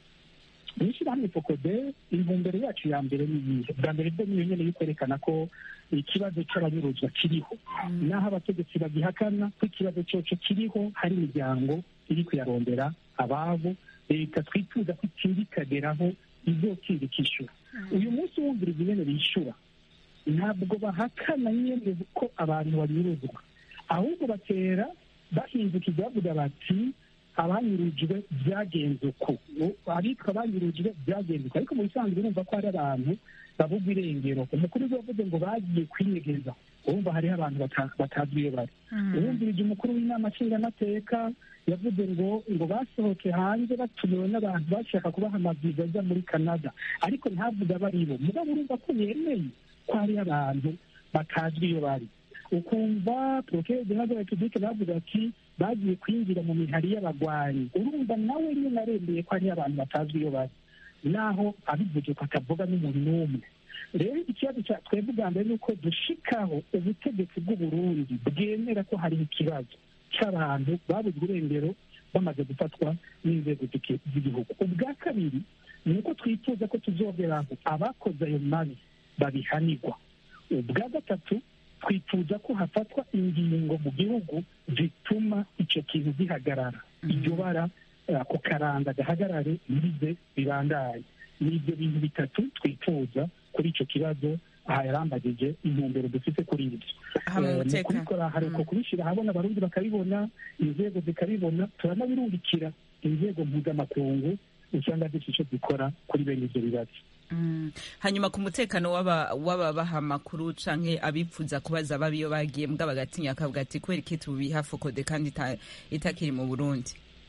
S4: mu ishyirahamwe Focode intumbero yacu ya mbere ni iyihe? bwa mbere bwo niyo nyene yo kwerekana ko ikibazo cy'abanyuruzwa kiriho, naho abategetsi bagihakana ko ikibazo cyoco kiriho, hari imiryango iri kuyarondera ababo. Leta twifuza ko ikageraho izokira ikishyura. uyu munsi wumviriza ingene bishyura, ntabwo bahakana nyene ko abantu banyuruzwa, ahubwo batera bahindukiza bavuga bati abanyurujwe byagenze uko, abitwa abanyurujwe byagenze uko. ariko mu bisanzwe urumva ko hari abantu babugwa irengero. umukuru yavuze ngo bagiye kwinyegeza, urumva hariho abantu batazi iyo bari. uwumvirije umukuru w'inama nshingamateka yavuze ngo basohoke hanze batumiwe n'abantu bashaka kubaha amaviza ajya muri Canada, ariko ntavuga baribo. mugabo urumva ko yemeye ko hariho abantu batazwi iyo bari. ukumva Procureur General de la République bavuga ati bagiye kwinjira mu mihari y'abagwanyi, urumva nawe nyine arembeye ko hariho abantu batazwi iyo bari, naho abivuze ko atavuga n'umuntu n'umwe. rero ikibazo twebwe bwa mbere ni uko dushikaho ubutegetsi bw'Uburundi bwemera ko hariho ikibazo cy'abantu babuze irengero bamaze gufatwa n'inzego z'igihugu. ubwa kabiri ni uko twifuza ko tuzogeraho abakoze ayo mabi babihanirwa. ubwa gatatu twifuza ko hafatwa ingingo mu gihugu zituma icyo kintu gihagarara, iryo bara ku karanda gahagarare bize bibandaye. ni ibyo bintu bitatu twifuza kuri icyo kibazo. aha yarambagije intumbero dufite kuri ibyo. mu kubikora hari uko kubishyira ahabona, abarundi bakabibona, inzego zikabibona, turanabirungikira inzego mpuzamakungu usanga dufite icyo dukora kuri bene ibyo bibazo.
S1: hanyuma ku mutekano w'ababaha amakuru canke abipfuza kubaza babi iyo bagiye mbwa bagatinya akavuga ati kubera iki tubiha Focode kandi itakiri mu Burundi?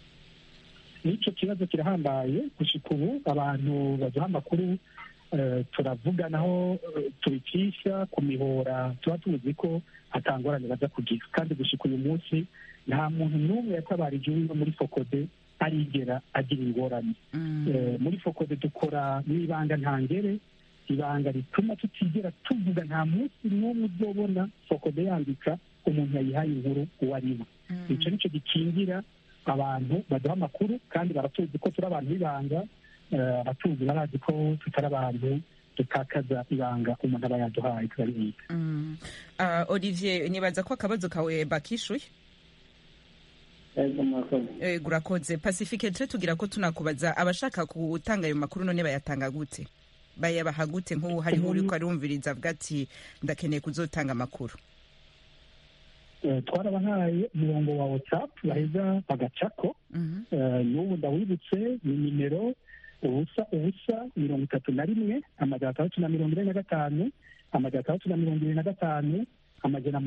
S4: n'icyo kibazo kirahambaye gushika ubu. abantu baduha amakuru turavuganaho, tubicisha ku mihora, tuba tuzi ko atangorane baza kugira. kandi gushika uyu munsi nta muntu n'umwe yatabarije uwiwe muri Focode arigera agira ingorane. muri Focode dukora n'ibanga ntangere, ibanga rituma tutigera tuvuga nta munsi n'umwe uzobona fokode yandika umuntu yayihaye inkuru uwo ari we. icyo nicyo gikingira abantu baduha amakuru kandi baratuzi ko turi abantu b'ibanga, abatuzi barazi ko tutari abantu dutakaza ibanga umuntu aba yaduhaye turabibika.
S1: Olivier, nibaza ko akabazo kawe bakishuye. Urakoze. Pacifique, tuje tugira ko tunakubaza abashaka gutanga ayo makuru none bayatanga gute, bayabaha gute? nk'ubu hariho uriko arumviriza avuga ati ndakeneye kuzotanga amakuru.
S4: Twarabahaye umurongo wa WhatsApp baheza bagacako. N'ubu ndawibutse ni nimero 0:31 amajana 645 amajana 625 amajana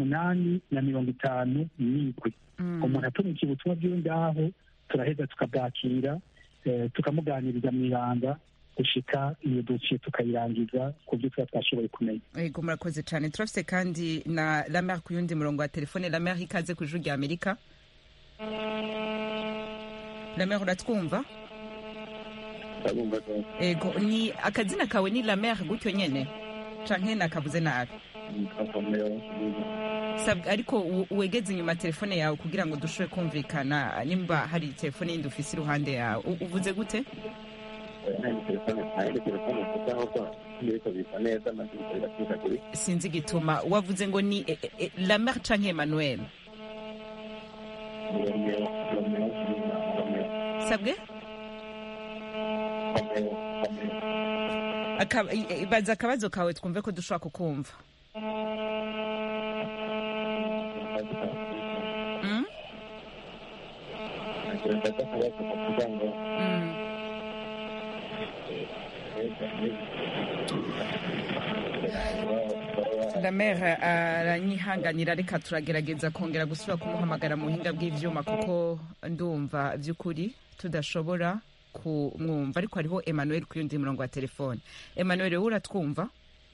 S4: 857. Umuntu atumika ubutumwa bwiwe ngaho turaheza tukabwakira, tukamuganiriza mu ibanga gushika iyo dosiye tukayirangiza ku byo tuba twashoboye kumenya.
S1: Yego, murakoze cyane. Turafise kandi na Lamer ku yundi murongo wa telefone. Lamer, ikaze ku Ijwi rya Amerika. Lamer, uratwumva? Yego, ni akazina kawe ni Lamer gutyo nyene canke nakavuze nabi? Ariko wegeze inyuma telefone yawe kugira ngo dushobore kumvikana, nimba hari telefone yindi ufise iruhande yawe. Uvuze gute? Sinzi igituma wavuze ngo ni Lamer canke Emmanuel? Sabwe? Baza akabazo kawe twumve ko dushobora kukumva. Lamer aranyihanganira, reka turagerageza kongera gusubira kumuhamagara mu buhinga bw'ivyuma kuko ndumva vy'ukuri tudashobora kumwumva, ariko hariho Emmanuel ku yundi murongo wa telefone. Emmanuel, wowe uratwumva?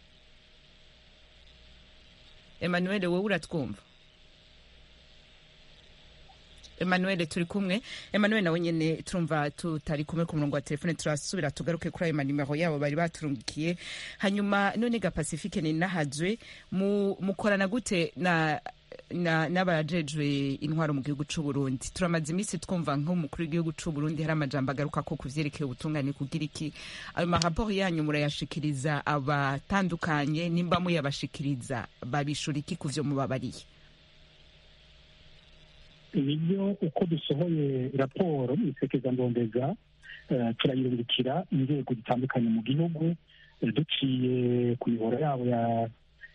S1: Emmanuel, wowe uratwumva? Emmanuel, turi kumwe. Emmanuel nawe nyene turumva tutari kumwe ku murongo wa telefone, turasubira tugaruke kuri ayo manimero yabo bari baturungikiye. Hanyuma none ga Pacifique ni nahazwe mukorana gute n'abajejwe intwaro mu gihugu c'u Burundi? Turamaze iminsi twumva nk'umukuru w'igihugu c'u Burundi hari amajambo agaruka ko kuvyerekeye ubutungane kugira iki. Ayo maraporo yanyu murayashikiriza abatandukanye, nimba muyabashikiriza babishura iki kuvyo mubabariye?
S4: Nibyo, uko dusohoye raporo isekeza ndondeza turayirungikira inzego zitandukanye mu gihugu duciye ku mihoro yabo ya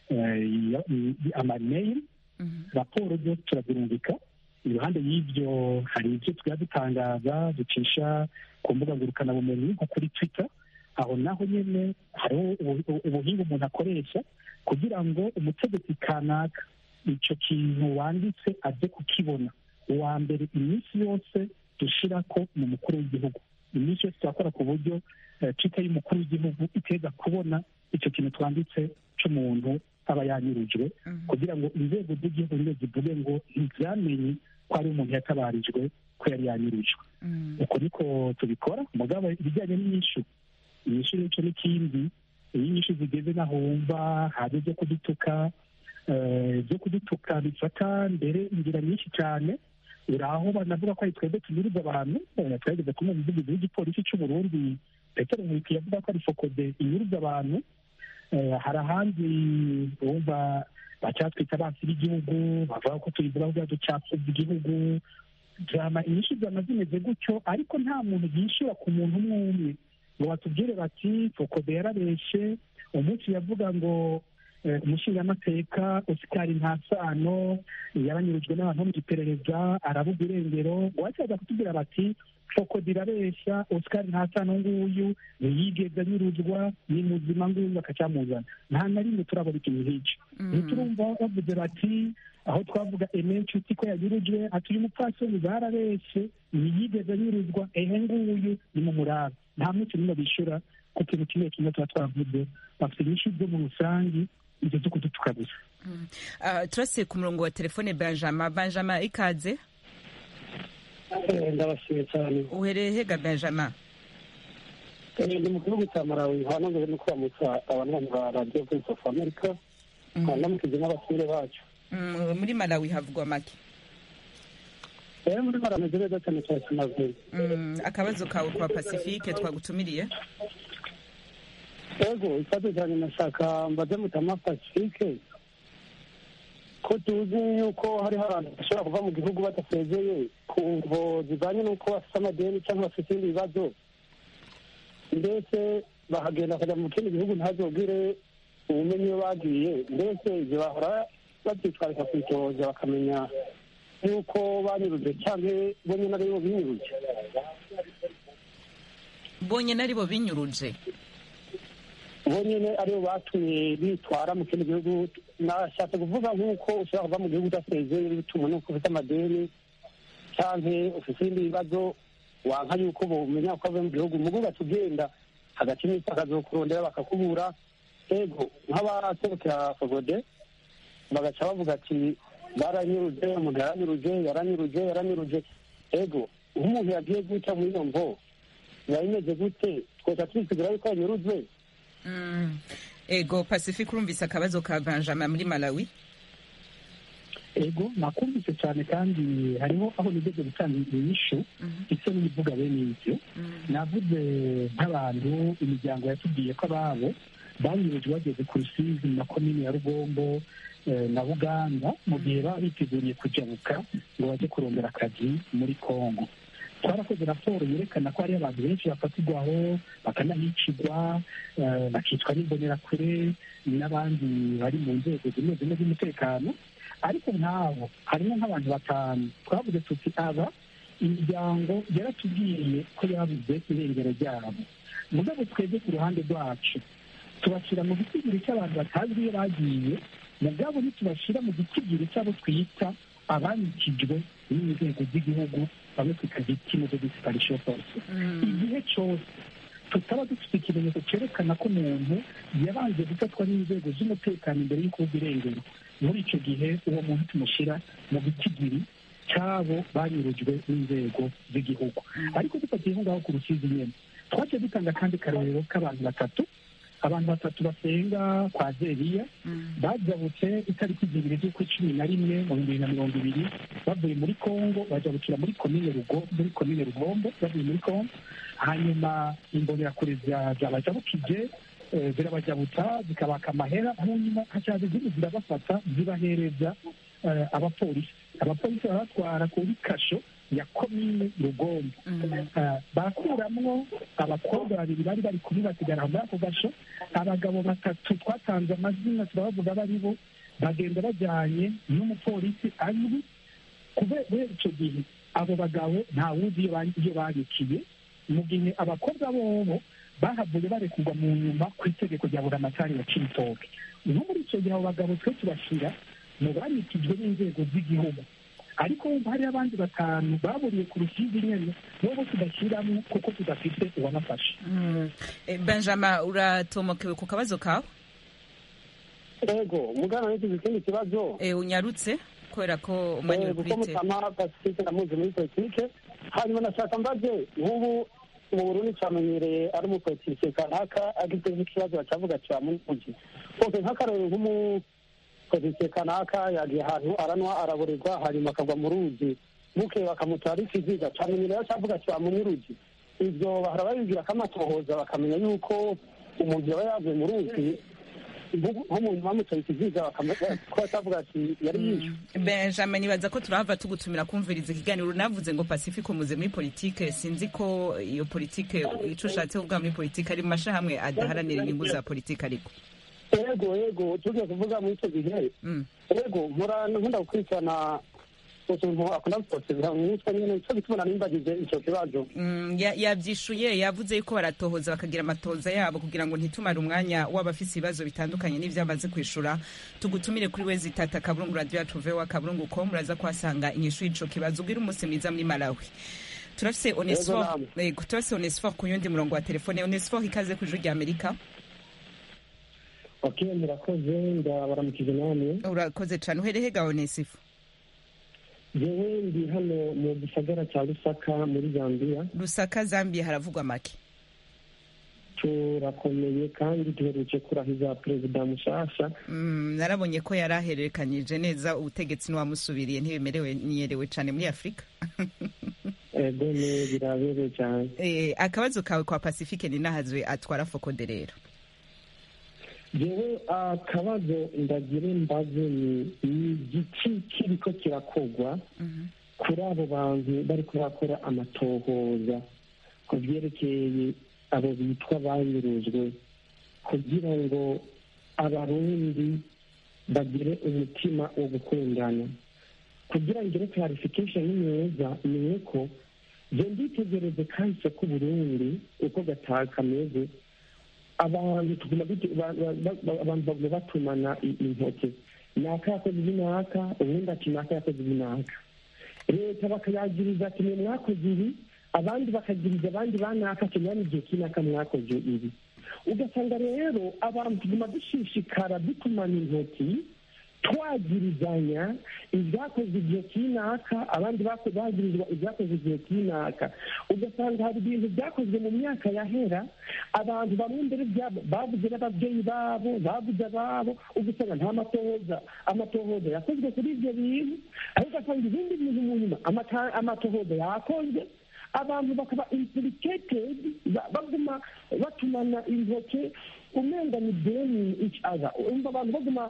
S4: amail. Raporo zo turazirungika. Iruhande y'ibyo hari ibyo twaba dutangaza ducisha ku mbuga ngurukanabumenyi nko kuri Twitter. Aho naho nyene hariho ubuhinga umuntu akoresha kugira ngo umutegetsi kanaka icyo kintu wanditse aze kukibona. Uwa mbere iminsi yose dushira ko mu mukuru w'igihugu, iminsi yose turakora ku buryo Twitter y'umukuru w'igihugu iteza kubona icyo kintu twanditse cy'umuntu aba yanyurujwe, kugira ngo inzego z'igihugu nizo zivuge ngo ntivyamenye ko ari umuntu yatabarijwe ko yari yanyurujwe. Uko niko tubikora. Mugabo ibijyanye n'inyishu n'icyo n'ikindi, iyo inyishu zigeze naho wumva hari ibyo kudutuka bifata mbere inzira nyinshi cyane. Uraho banavuga ko ari twebwe tunyuruza abantu. Twageze kumwe umuvugizi w'igipolisi cy'u Burundi Petero Nkurikiye avuga ko ari fokode inyuruza abantu. Hari ahandi bumva bacyatwita abansi b'igihugu, bavuga ko tuyivuga ko ducapfuza igihugu. Inyinshi zama zimeze gutyo, ariko nta muntu yishyura ku muntu umwe umwe ngo batubwire bati fokode yarabeshe. Umunsi yavuga ngo umushingamateka Oscar Ntasano yaranyurujwe n'abantu mu iperereza arabuga irengero, wacaza kutubwira bati fokode irabesha, Oscar Ntasano nguyu ntiyigeze anyuruzwa, ni muzima nguyu bakacyamuzana. Nta na rimwe turabona ikintu nk'icyo. Ntiturumva bavuze bati aho twavuga Aimé Nshuti ko yanyurujwe ati uyu mupfasoni barabeshe ntiyigeze anyuruzwa, nguyu ni mu muraba. Nta munsi n'umwe bishyura ku kintu kimwe kimwe tuba twavuze. Bafite inyinshi byo mu rusange, ibyo byo kudutuka gusa.
S1: Turase ku murongo wa telefone Benjamin, ikaze.
S7: Ndabashimiye cyane.
S1: Uhereye hega Benjamin?
S4: ni mu gihugu cya Malawi hananzwe no kuramutsa abantu ba Radio Voice of America namukije n'abasire bacu.
S1: Muri Malawi havugwa make.
S4: Muri Malawi neza cyane cyane.
S1: Akabazo kawe kwa Pacifique twagutumiriye.
S4: Ego ikibazo cyane nashaka mbaze mutama Pacifique ko tuzi yuko hari abantu bashobora kuva mu gihugu badasezeye ku mvo zijanye n'uko bafite amadeni cyangwa bafite ibindi bibazo, mbese bahagenda bakajya mu kindi gihugu ntazogire ubumenyi iyo bagiye, mbese ibyo bahora babyitwarika kwitoza bakamenya yuko banyuruje cyangwa bonyine aribo binyuruje.
S1: Bonyine aribo binyuruje
S4: bonyine aribo batumye bitwara mu kindi gihugu. Nashatse kuvuga nk'uko ushobora kuva mu gihugu udasezeye bituma n'uko ufite amadeni cyangwa ufite ibindi bibazo wanka yuko bumenya uko avuye mu gihugu mugo ugenda hagati y'imisi akazokurondera bakakubura. Ego nk'abaserukira Fogode bagaca bavuga ati baranyuruje, umuntu yaranyuruje. Ego nk'umuntu yagiye guca muri iyo mvo biba bimeze gute? Twoca twisigura yuko yanyurujwe.
S1: Ego Pacifique urumvise akabazo ka Benjamin muri Malawi?
S4: Ego nakumvise cyane kandi hariho aho nigeze gutanga inyishu icyo nivuga bene ibyo. Navuze nk'abantu imiryango yatubwiye ko ababo banyuruje bageze ku Rusizi mu makomini ya Rugombo na Buganda mu gihe baba biteguriye kujabuka ngo bajye kurondera akazi muri Kongo. Twarakoze raporo yerekana ko hari abantu benshi bafatirwaho bakanahicirwa bakicwa n'imbonerakure n'abandi bari mu nzego zimwe zimwe z'umutekano, ariko nk'abo harimo nk'abantu 5 twavuze tuti aba imiryango yaratubwiye ko yabuze irengero ryabo. Mugabo twebwe ku ruhande rwacu tubashyira mu gitigiri cy'abantu batazwi iyo bagiye, mugabo ntitubashyira mu gitigiri cy'abo twita abanyikijwe n'inzego z'igihugu bamwe twikaza ikintu cyo disparation force. Igihe cyose tutaba dufite ikimenyetso cyerekana ko umuntu yabanje gufatwa n'inzego z'umutekano imbere y'uko irengero, muri icyo gihe uwo muntu tumushyira mu gitigiri cy'abo banyurujwe n'inzego z'igihugu. Ariko dufatiye aho ngaho ku Rusizi nyine twaje dutanga kandi karorero k'abantu 3 basenga kwa Zeriya bajabutse itariki 2 z'ukwa 11 mu 2020 bavuye muri Kongo bajabukira muri komine Rugombo bavuye muri Kongo. Hanyuma imbonerakure zabajabukije zirabajabutsa zikabaka amahera, hanyuma hacaza izindi zirabafata zibahereza abapolisi baratwara kuri kasho ya komine Rugombo. Bakuramwo abakobwa 2 bari kuri basigara muri ako gasho, abagabo 3 twatanze amazina turabavuga baribo bagenda bajyanye n'umupolisi azwi. Kubera icyo gihe abo bagabo nta wuzi iyo babikiye, mu gihe abakobwa bobo bahavuye barekurwa mu nyuma ku itegeko rya buramatari wa Cibitoke. No muri icyo gihe abo bagabo twe tubashyira mu banyikijwe n'inzego z'igihugu, ariko hari abandi 5 baburiye ku Rusizi nyene bobo tudashyiramo kuko tudafite uwanafashe.
S1: Benjamin uratomokewe ku kabazo kawe?
S4: Ego mugana n'iki ikindi kibazo
S1: unyarutse kubera ko umwanya uri kwite
S4: mutama Pacifique namuzi muri politike. Hanyuma nashaka mbaze nk'ubu mu Burundi cyamenyereye ari umupolitike kanaka agize ikibazo bacavuga cyamuvugi oke nk'akarero nk'umupolitike kanaka yagiye ahantu aranwa araborerwa hanyuma akagwa mu ruzi buke bakamutwara ikiziga cyamenyereye cyavuga cyamunyurugi. Ibyo bahora babibwira kamatohoza bakamenya yuko umuntu yaba yavuye mu ruzi nk'umuntu bamutwaye ikiziga ko atavuga ati yari yishwe.
S1: Benjamin nibaza ko turahava tugutumira kumviriza ikiganiro navuze ngo Pacifique muze muri politike. Sinzi ko iyo politike ico ushatse kuvuga muri politike ari mu mashahamwe adaharanira inyungu za politike. Ariko
S4: ego tugiye kuvuga muri icyo gihe ego nkunda gukurikirana utuntu akunda gutoteza mwitwa nyine icyo bituma nimbagize icyo kibazo.
S1: Yabyishuye yavuze yuko baratohoza bakagira amatoza yabo kugira ngo ntitumare umwanya w'abafise ibibazo bitandukanye n'ivyamaze kwishura. Tugutumire kuri wezi tata Kaburungu Radio yacu vewa Kaburungu.com muraza kwasanga inyishu y'ico kibazo. Ugira umunsi mwiza muri Malawi. Turafise Onesphore ku yundi murongo wa telefone. Onesphore ikaze ku Ijwi rya Amerika.
S4: Okay, murakoze ndabaramukije namwe.
S1: Urakoze cyane. Uhereye ga Onesphore?
S4: Jewe ndi hano mu gisagara cya Lusaka muri Zambia.
S1: Lusaka Zambia haravugwa make?
S7: turakomeye kandi duherutse kurahiza perezida mushasha.
S1: Narabonye ko yari ahererekanyije neza ubutegetsi n'uwamusubiriye ntiyerewe cyane muri Afurika.
S7: Ego ne birabereye cyane.
S1: Akabazo kawe kwa Pacifique Ninahazwe atwara Focode rero.
S7: Jewe akabazo ndagira mbaze ni igiki kiriko kirakogwa kuri abo bantu bari kurakora amatohoza ku byerekeye abo bitwa banyurujwe, kugira ngo abarundi bagire umutima wo gukundana. Kugira ngire clarification neza ni uko je nditegereze kahise ku Burundi uko kameze, abantu tuguma abantu batumana intoke, naka yakoze ibinaka, ubundi ati naka yakoze ibinaka. Leta bakayagiriza ati mwe mwakoze ibi, abandi bakagiriza abandi banaka ati mwani igihe kinaka mwakoze ibi. Ugasanga rero abantu tuguma dushishikara dutumana intoki, twagirizanya ibyakoze igihe kinaka, abandi bagirizwa ibyakoze igihe kinaka. Ugasanga hari ibintu byakozwe mu myaka yahera, abantu bamwe mbere bavuze n'ababyeyi babo, bavuze ababo, ugasanga nta amatohoza yakozwe kuri ibyo bintu, ariko ugasanga ibindi bintu mu nyuma amatohoza yakozwe, abantu bakaba implicated, baguma batumana intoke umenga ni blaming each other. Abantu baguma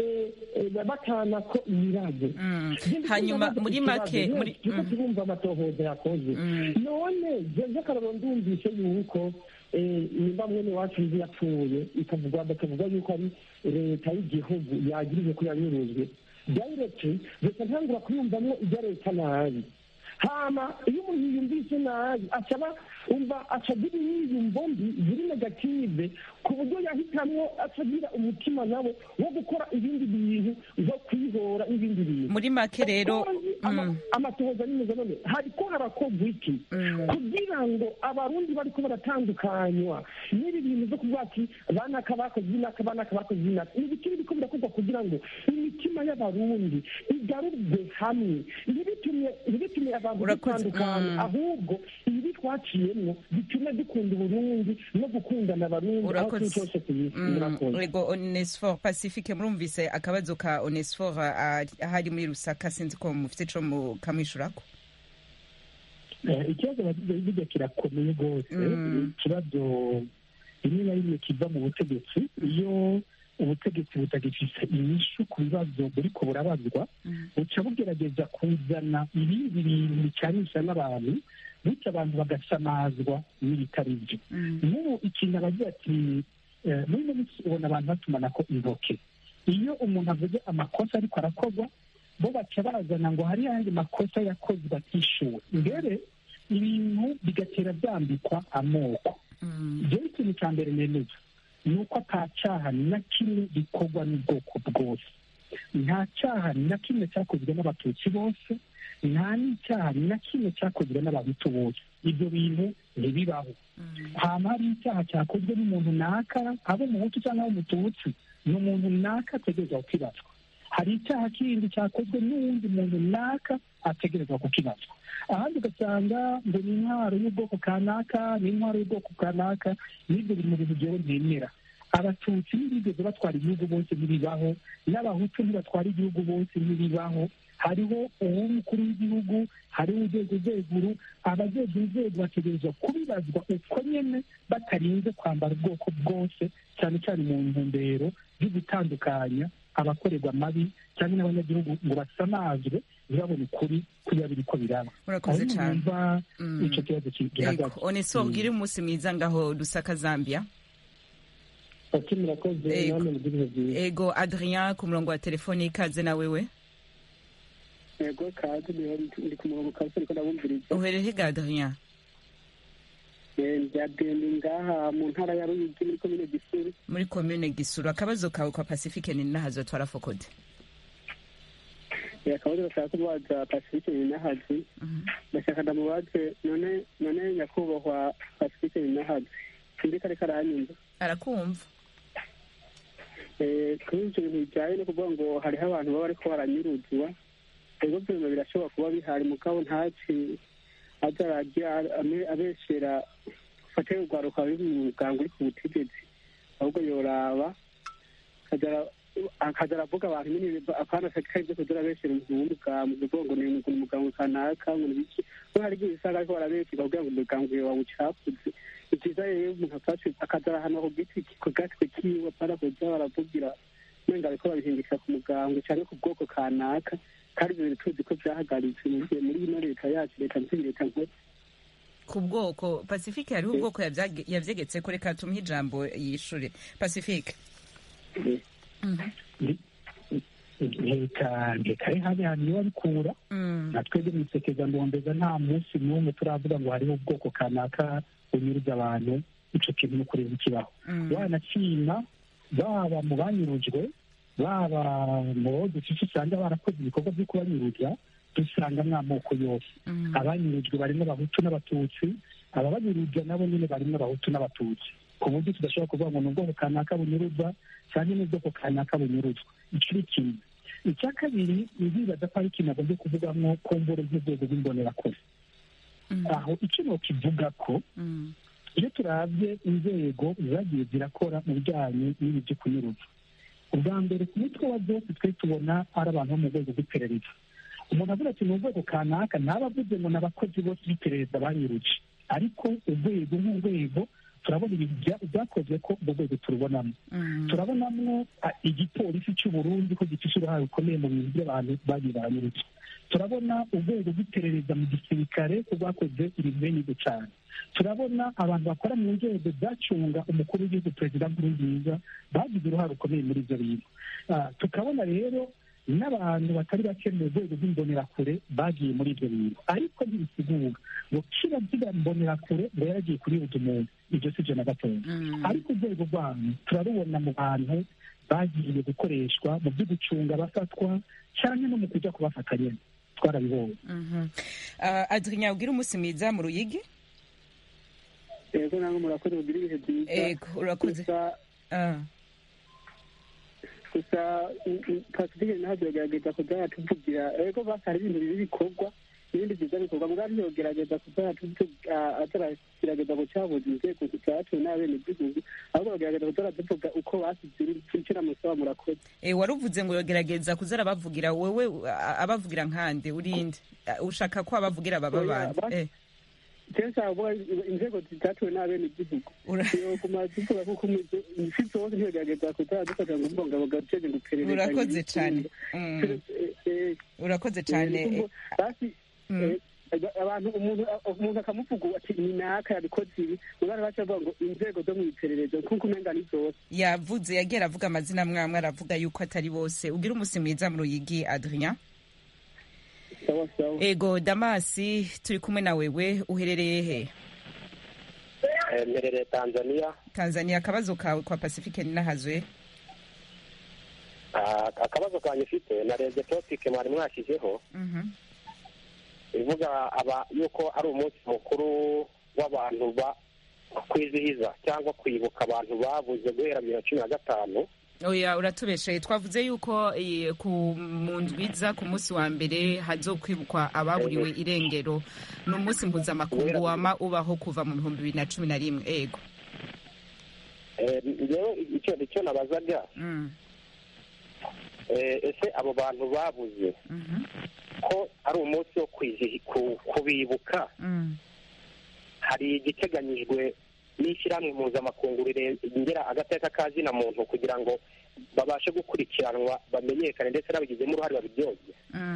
S7: bakana ko imirago.
S1: Hanyuma muri make
S7: turumva amatohoza yakoze. None j'akararo ndumvise yuko nimba mwene wacu nzi yapfuye bakavuga yuko ari leta y'igihugu yagirije ko yanyurujwe directly, gusa ntangura kuyumvamo ibya leta nabi. Hama iyo umuntu yiyumvise nabi acagira imyiyumvo mbi ziri negative, ku buryo yahitamwo acagira umutima nawe wo gukora ibindi bintu zo kwihora n'ibindi bintu.
S1: Muri make rero
S7: amatohoza n'imeze none hariko harakorwa iki kugira ngo abarundi bariko baratandukanywa n'ibi bintu zo kuvuga ati banaka bakoze inaka, banaka bakoze inaka. Ni ibiki biriko birakorwa kugira ngo imitima y'abarundi igarurwe hamwe, ntibitume abantu dutandukana, ahubwo ibi twaciyemwo bitume dukunda Uburundi no gukundana Abarundi aho turi hose ku isi.
S1: Ego Onesphore Pacifique, murumvise akabazo ka Onesphore ahari muri Rusaka, sinzi ko mufite ico mukamwishurako.
S4: Ikibazo bagize kirakomeye rwose. Ikibazo rimwe na rimwe kiva mu butegetsi, iyo ubutegetsi butagifise inyishu ku bibazo buriko burabazwa, buca bugerageza kuzana ibindi bintu bicanisha n'abantu, bityo abantu bagasamazwa n'ibitari byo. N'ubu ikintu abagira ati muri ino minsi ubona abantu batumanako intoke. Iyo umuntu avuze amakosa ariko arakorwa, bo baca bazana ngo hari ayandi makosa yakozwe atishuwe, mbere ibintu bigatera byambikwa amoko. Jewe ikintu cya mbere nemeza ni uko ata cyaha na kimwe gikorwa n'ubwoko bwose. Nta cyaha na kimwe cyakozwe n'abatutsi bose, nta n'icyaha na kimwe cyakozwe n'abahutu bose. Ibyo bintu ntibibaho. Hama hari icyaha cyakozwe n'umuntu naka, abo umuhutu cyangwa abo umututsi, ni umuntu naka ategerezwa kukibazwa. Hari icyaha kindi cyakozwe n'uwundi muntu naka ategerezwa kukibazwa. Ahandi ugasanga ngo ni intwaro y'ubwoko kanaka, ni intwaro y'ubwoko kanaka, n'ibyo biri mu bintu byewe ntemera. Abatutsi ntibigeze batwara igihugu bose ntibibaho, n'abahutu ntibatwara igihugu bose ntibibaho. Hariho uw'umukuru w'igihugu, hariho urwego rw'ejuru, abajejwe inzego bategerezwa kubibazwa uko nyene batarinze kwambara ubwoko bwose, cyane cyane mu ntumbero yo gutandukanya abakorerwa amabi cyangwa n'abanyagihugu ngo basamazwe ntibabone ukuri kuriya biriko biraba.
S1: Murakoze cyane.
S4: Ico kibazo gihagaze.
S1: Onesphore, ugire umunsi mwiza ngaho Lusaka, Zambia.
S7: Murakoze namwe mugire byiza.
S1: Ego Adrien ku murongo wa telefoni, ikaze na wewe.
S8: Ego kazi ndi ku murongo kazi ariko ndabumviriza.
S1: Uhereye he Adrien?
S8: Ndadende ngaha mu ntara ya Ruyigi muri commune Gisuru.
S1: Muri commune Gisuru. Akabazo kawe kwa Pacifique Ninahazwe atwara Focode.
S8: Akabazo gashaka kubaza Pacifique Ninahazwe. Ndashaka ndamubaze none nyakubahwa Pacifique Ninahazwe. Sindi kare karanyumva.
S1: Arakumva.
S8: Kuri ibyo bintu bijyanye no kuvuga ngo hariho abantu baba bariko baranyuruzwa, ego byuma birashobora kuba bihari mugabo ntaci azaragira abeshera afate urwaruka ruri mu muganga uri ku butegetsi ahubwo yoraba akaza aravuga abantu nyine apana afite ibyo kugira abeshyira umuntu w'umugambwe uvuga ngo ni umugambwe kanaka ngo ni iki kuko hari igihe usanga ariko barabeshyira kugira ngo umugambwe wawucafuze ni byiza rero umuntu afashe akaza arahana ku giti ku gatwe kiwe apana kuza baravugira nenga ariko babihingisha ku mugambwe cyangwa ku bwoko kanaka kandi ibyo bintu tuzi ko byahagaritse muri ino leta yacu leta nzindi leta nkuru
S1: ku bwoko Pacifique hariho ubwoko yavyegetse ko reka tumuhe ijambo yishure Pacifique
S4: reka habe hantu babikura natwebwe mwisekeza ndondeza nta munsi n'umwe turavuga ngo hariho ubwoko kanaka bunyuruza abantu ico kintu no kureba ikibaho wanacina baba mu banyurujwe baba mu dufite usanga barakoze ibikorwa byo kubanyuruza dusanga mw'amoko yose abanyurujwe barimo abahutu n'abatutsi ababanyurujwe nabo nyine barimo abahutu n'abatutsi ku buryo tudashobora kuvuga ngo ni ubwoko kanaka bunyuruza cyangwa n'ubwoko kanaka bunyuruzwa icyo ni kimwe icya kabiri ntibibaza ko ari ikintu agomba kuvugamo ko mboro z'urwego rw'imbonerakure aho icyo kivuga ko iyo turabye inzego zagiye zirakora mu bijyanye n'ibi byo kunyuruza ubwa mbere ku mitwe wa zose twe tubona ari abantu bo mu rwego rw'iperereza umuntu avuga ati ni urwego kanaka ntaba avuze ngo ni abakozi bose b'iperereza banyuruje ariko urwego nk'urwego turabona ibintu byakozwe ko urwo rwego turubonamo turabonamo igipolisi cy'u Burundi ko gifite uruhare rukomeye mu bintu by'abantu bagiye baranyuruje turabona urwego rw'iperereza mu gisirikare ko rwakoze ibintu benshi cyane turabona abantu bakora mu nzego zacunga umukuru w'igihugu perezida Nkurunziza bagize uruhare rukomeye muri ibyo bintu tukabona rero n'abantu batari bake mu rwego rw'imbonerakure bagiye muri ibyo bintu ariko ntibisigura ngo kiba ziba mbonerakure ngo yaragiye kuribuza umuntu ibyo si byo na gatoya ariko urwego rwanyu turarubona mu bantu bagiye gukoreshwa mu byo gucunga abafatwa cyane no mu kujya kubafata nyine twarabibonye
S1: Adrien ugira umunsi mwiza mu Ruyigi
S8: yego namwe murakoze mugira ibihe byiza
S1: yego urakoze
S8: gusa Pacifique ntabwo yagerageza kuza yatuvugira ego basi hari ibintu bibi bikorwa ibindi byiza bikorwa mugabo ntiyogerageza kuza ataragerageza gucabuza inzego zacu n'abenegihugu ahubwo bagerageza kuza aratuvuga uko basize icyo musaba murakoze
S1: waruvuze ngo yogerageza kuza arabavugira wowe abavugira nkande urinde ushaka ko abavugira baba bande
S8: kenshi avuga inzego zitatuwe n'abenegihugu yoguma tuvuga kuko isi zose ntiyogerageza kuza dufata ngo mbongaboga tugeze ngo iperereza
S1: urakoze cyane urakoze cyane
S8: abantu umuntu akamuvuga ati ni naka yabikoze ibi mugana baca bavuga ngo inzego zo mu iperereza kuko umenga ni zose
S1: yavuze yagiye aravuga amazina mwamwe aravuga yuko atari bose ugira umunsi mwiza mu Ruyigi Adrien ego Damasi turi kumwe na wewe uherereye he
S9: mperereye Tanzania
S1: akabazo kawe kwa Pacifique ninahazwe
S9: akabazo kanjye ufite narebye topic mwari mwashyizeho ivuga yuko ari umunsi mukuru w'abantu kwizihiza cyangwa kwibuka abantu babuze guhera 2015
S1: oya uratubesheye twavuze yuko mu ndwiza ku munsi wa mbere hazokwibukwa ababuriwe irengero ni umunsi mpuzamakungu wama ubaho kuva mu 2011 ego
S9: icyo nabazaga ese abo bantu babuze ko ari umunsi wo kubibuka hari igiteganyijwe n'ishyirahamwe mpuzamakungu rirengera agateka ka zina muntu kugira ngo babashe gukurikiranwa bamenyekane ndetse n'abagizemo uruhare babiryozwe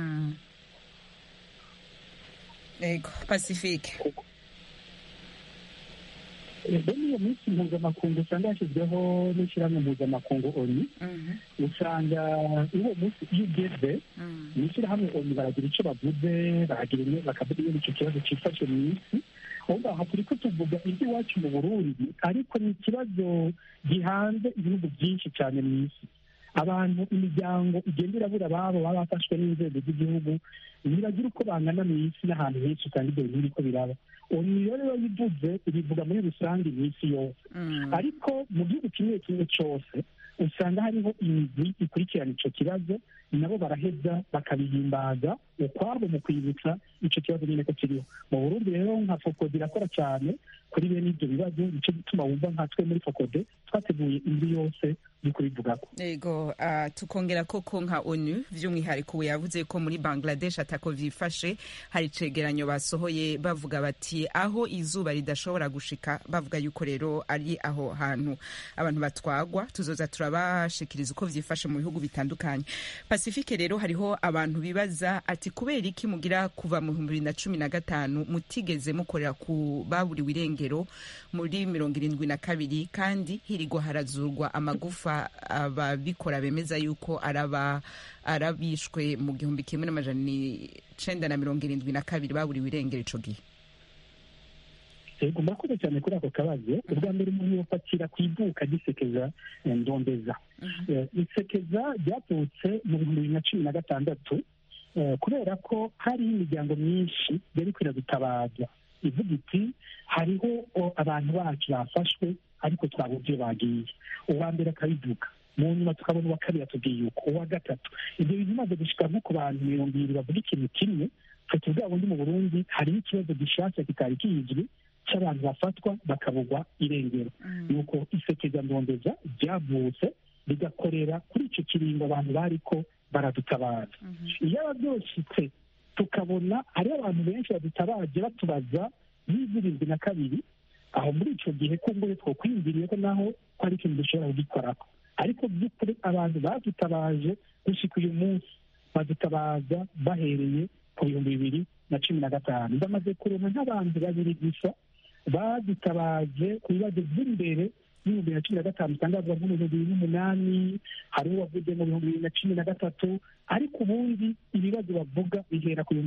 S1: ego Pacifique
S4: muri iyo minsi mpuzamakungu usanga yashyizweho n'ishyirahamwe mpuzamakungu ONU usanga uwo munsi iyo ugeze mu ishyirahamwe ONU baragira icyo bavuze bakavuga iyo icyo kibazo cyifashe mu isi aho ngaho turi ko tuvuga iby'iwacu mu Burundi ariko ni ikibazo gihanze ibihugu byinshi cyane mu isi abantu imiryango igenda irabura ababo baba bafashwe n'inzego z'igihugu biragira uko bangana mu isi n'ahantu henshi usanga ibyo bintu biriko biraba onu rero bivuze bivuga muri rusange iminsi yose ariko mu gihugu kimwe kimwe cyose usanga hariho imigwi ikurikirana ico kibazo nabo baraheza bakabihimbaza ukwabo mu kwibutsa ico kibazo nyine ko kiriho mu Burundi rero nka Fokode irakora cyane kuri bene ibyo bibazo nico gituma wumva nkatwe muri Fokode twateguye indi yose kubivugako.
S1: Ego tukongera koko nka ONU vy'umwihariko yavuze ko muri Bangladesh atako vyifashe hari cegeranyo basohoye bavuga bati aho izuba ridashobora gushika bavuga yuko rero ari aho hantu abantu batwagwa tuzoza turabashikiriza uko vyifashe mu bihugu bitandukanye. Pacifique rero hariho abantu bibaza ati kubera iki mugira kuva mu 2015 mutigeze mukorera ku baburiwe irengero muri 72 kandi hirigwa harazurwa amagufa ababikora bemeza yuko arabishwe mu 1972 baburiwe irengero ico gihe.
S4: Ego murakoze cyane kuri ako kabazo. Ubwa mbere umuntu yofatira ku ivuka gisekeza ndondeza. Isekeza ryavutse mu 2016 kubera ko hari imiryango myinshi yari kwira gutabaza ivuga iti hariho abantu bacu bafashwe ariko twabuze bagiye. Uwa mbere akabivuga mu nyuma tukabona uwa kabiri atubwiye uko uwa gatatu ibyo bintu bimaze gushika nko ku bantu 20 bavuga ikintu kimwe tuvuga ubundi mu Burundi hari ikibazo gishasha kitari kizwi cy'abantu bafatwa bakabugwa irengero nuko isekeza ndondeza ryavutse rigakorera kuri icyo kiringo abantu bariko baradutabaza. Iyo ababyoshitse tukabona hari abantu benshi badutabaje batubaza y'ibirindwi na kabiri aho muri icyo gihe kumbure twokwiyumviriye ko naho ko ari ikintu dushobora kugikorako ariko by'ukuri abantu badutabaje gushika uyu munsi badutabaza bahereye ku 2015 ndamaze kuronka nk'abantu babiri gusa badutabaje ku bibazo by'imbere y'ibihumbi na 2015 usanga bavuga mu 2008 hari uwavuze mu 2013 ariko ubundi ibibazo bavuga bihera ku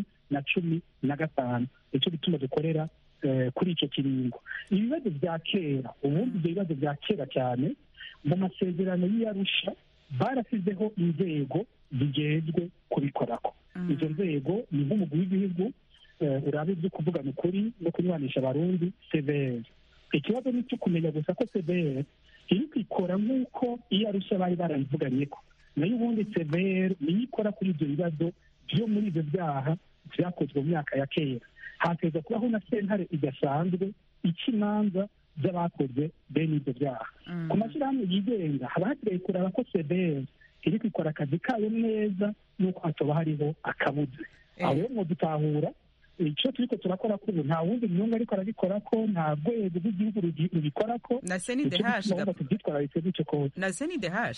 S4: 2015 icyo bituma dukorera kuri icyo kiringo. Ibibazo bya kera ubundi ibyo bibazo bya kera cyane mu masezerano y'Arusha barasizeho inzego zigejwe kubikorako. Izo nzego ni nk'umugwi w'igihugu urabe ibyo kuvugana ukuri no kunywanisha abarundi CVR. Ikibazo ni cyo kumenya gusa ko CVR iri kwikora nk'uko iyo Arusha bari barabivuganyeko nayo ubundi CVR niyo ikora kuri ibyo bibazo byo muri ibyo byaha byakozwe mu myaka ya kera. Hakeza kubaho na sentare idasanzwe ikimanza by'abakoze bene ibyo byaha. Ku mashyirahamwe yigenga haba hasigaye kuraba ko CVR iri kwikora akazi kayo neza n'uko hatoba hariho akabuze. Aho rero ngo dutahura icyo turiko turakora ko nta wundi nyungu ariko arabikora ko nta rwego rw'igihugu rubikora ko
S1: na CNDH na CNDH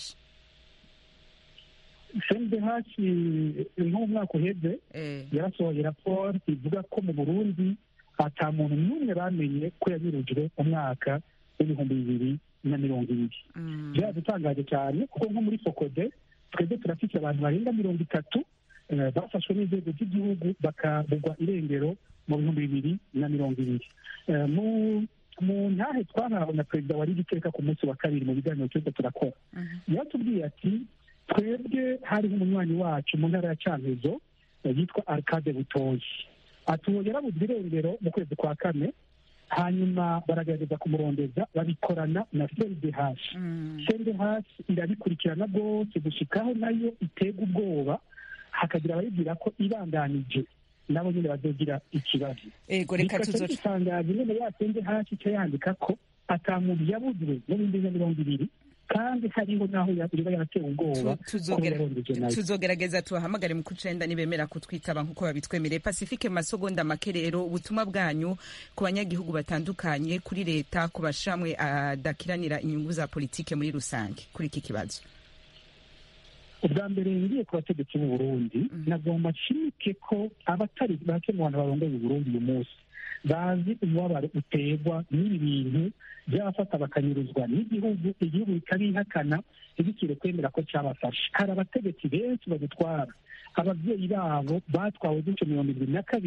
S1: nk'umwaka uheze yarasohoye raporo ivuga ko mu Burundi ata muntu n'umwe bamenye ko yanyurujwe umwaka w'2020. Byadutangaje cyane kuko nko muri Fokode twebwe turafite abantu barenga 30 bafashwe n'inzego z'igihugu bakabugwa irengero mu 2020. Mu ntahe twahawe na perezida wari igiteka ku munsi wa kabiri mu biganiro cyose turakora yatubwiye ati twebwe hari umunywanyi wacu mu ntara ya Cankuzo yitwa Arcade Butoyi atuwo yarabuzwe irengero mu kwezi kwa kane hanyuma baragerageza kumurondeza babikorana na CNDH. CNDH irabikurikirana rwose gushikaho nayo itega ubwoba hakagira abayibwira ko ibandanije nabo nyine bazogira ikibazo. Ego reka
S4: tuzotangaza nyine yatende hasi cyo yandika ko atamuntu yabuzwe mu 2020 kandi hariho naho yaba yarateye ubwoba.
S1: Tuzogerageza tubahamagare mu kucenda nibemera kutwitaba nkuko babitwemereye. Pacifique Masogonda make rero ubutumwa bwanyu ku banyagihugu batandukanye kuri leta ku bashamwe adakiranira inyungu za politike muri rusange kuri iki kibazo.
S4: Ubwa mbere ngiye ku bategetsi b'u Burundi nagomba nshimike ko abatari bake mu bantu barongoye u Burundi uyu munsi bazi umubabaro uterwa n'ibi bintu by'abafata bakanyuruzwa n'igihugu igihugu bikabihakana ntibikire kwemera ko cyabafashe. Hari abategetsi benshi badutwara ababyeyi babo batwawe gutyo 2022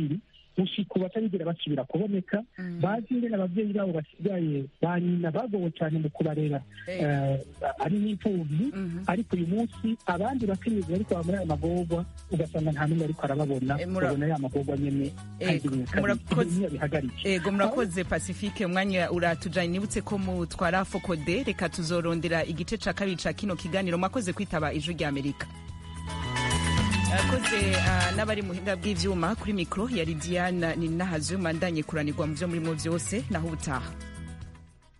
S4: gushika ubu batarigera basubira kuboneka, bazi ingene abavyeyi babo basigaye ba nyina bagowe cyane mu kubarera ari n'imfuvyi, ariko uyu munsi abandi bakenyezi bariko baba muri ayo magorwa ugasanga nta n'umwe ariko arababona, babona ya magorwa nyene bihagarike.
S1: Ego murakoze Pacifique, umwanya uratujanye, nibutse ko mutwara Fokode, reka tuzorondera igice ca kabiri ca kino kiganiro. Mwakoze kwitaba Ijwi rya Amerika. Akoze n'abari muhinga bw'ivyuma, kuri mikro yari Diana Ninahazwe, mandanye kuranirwa mu vyo murimo vyose, naho ubutaha.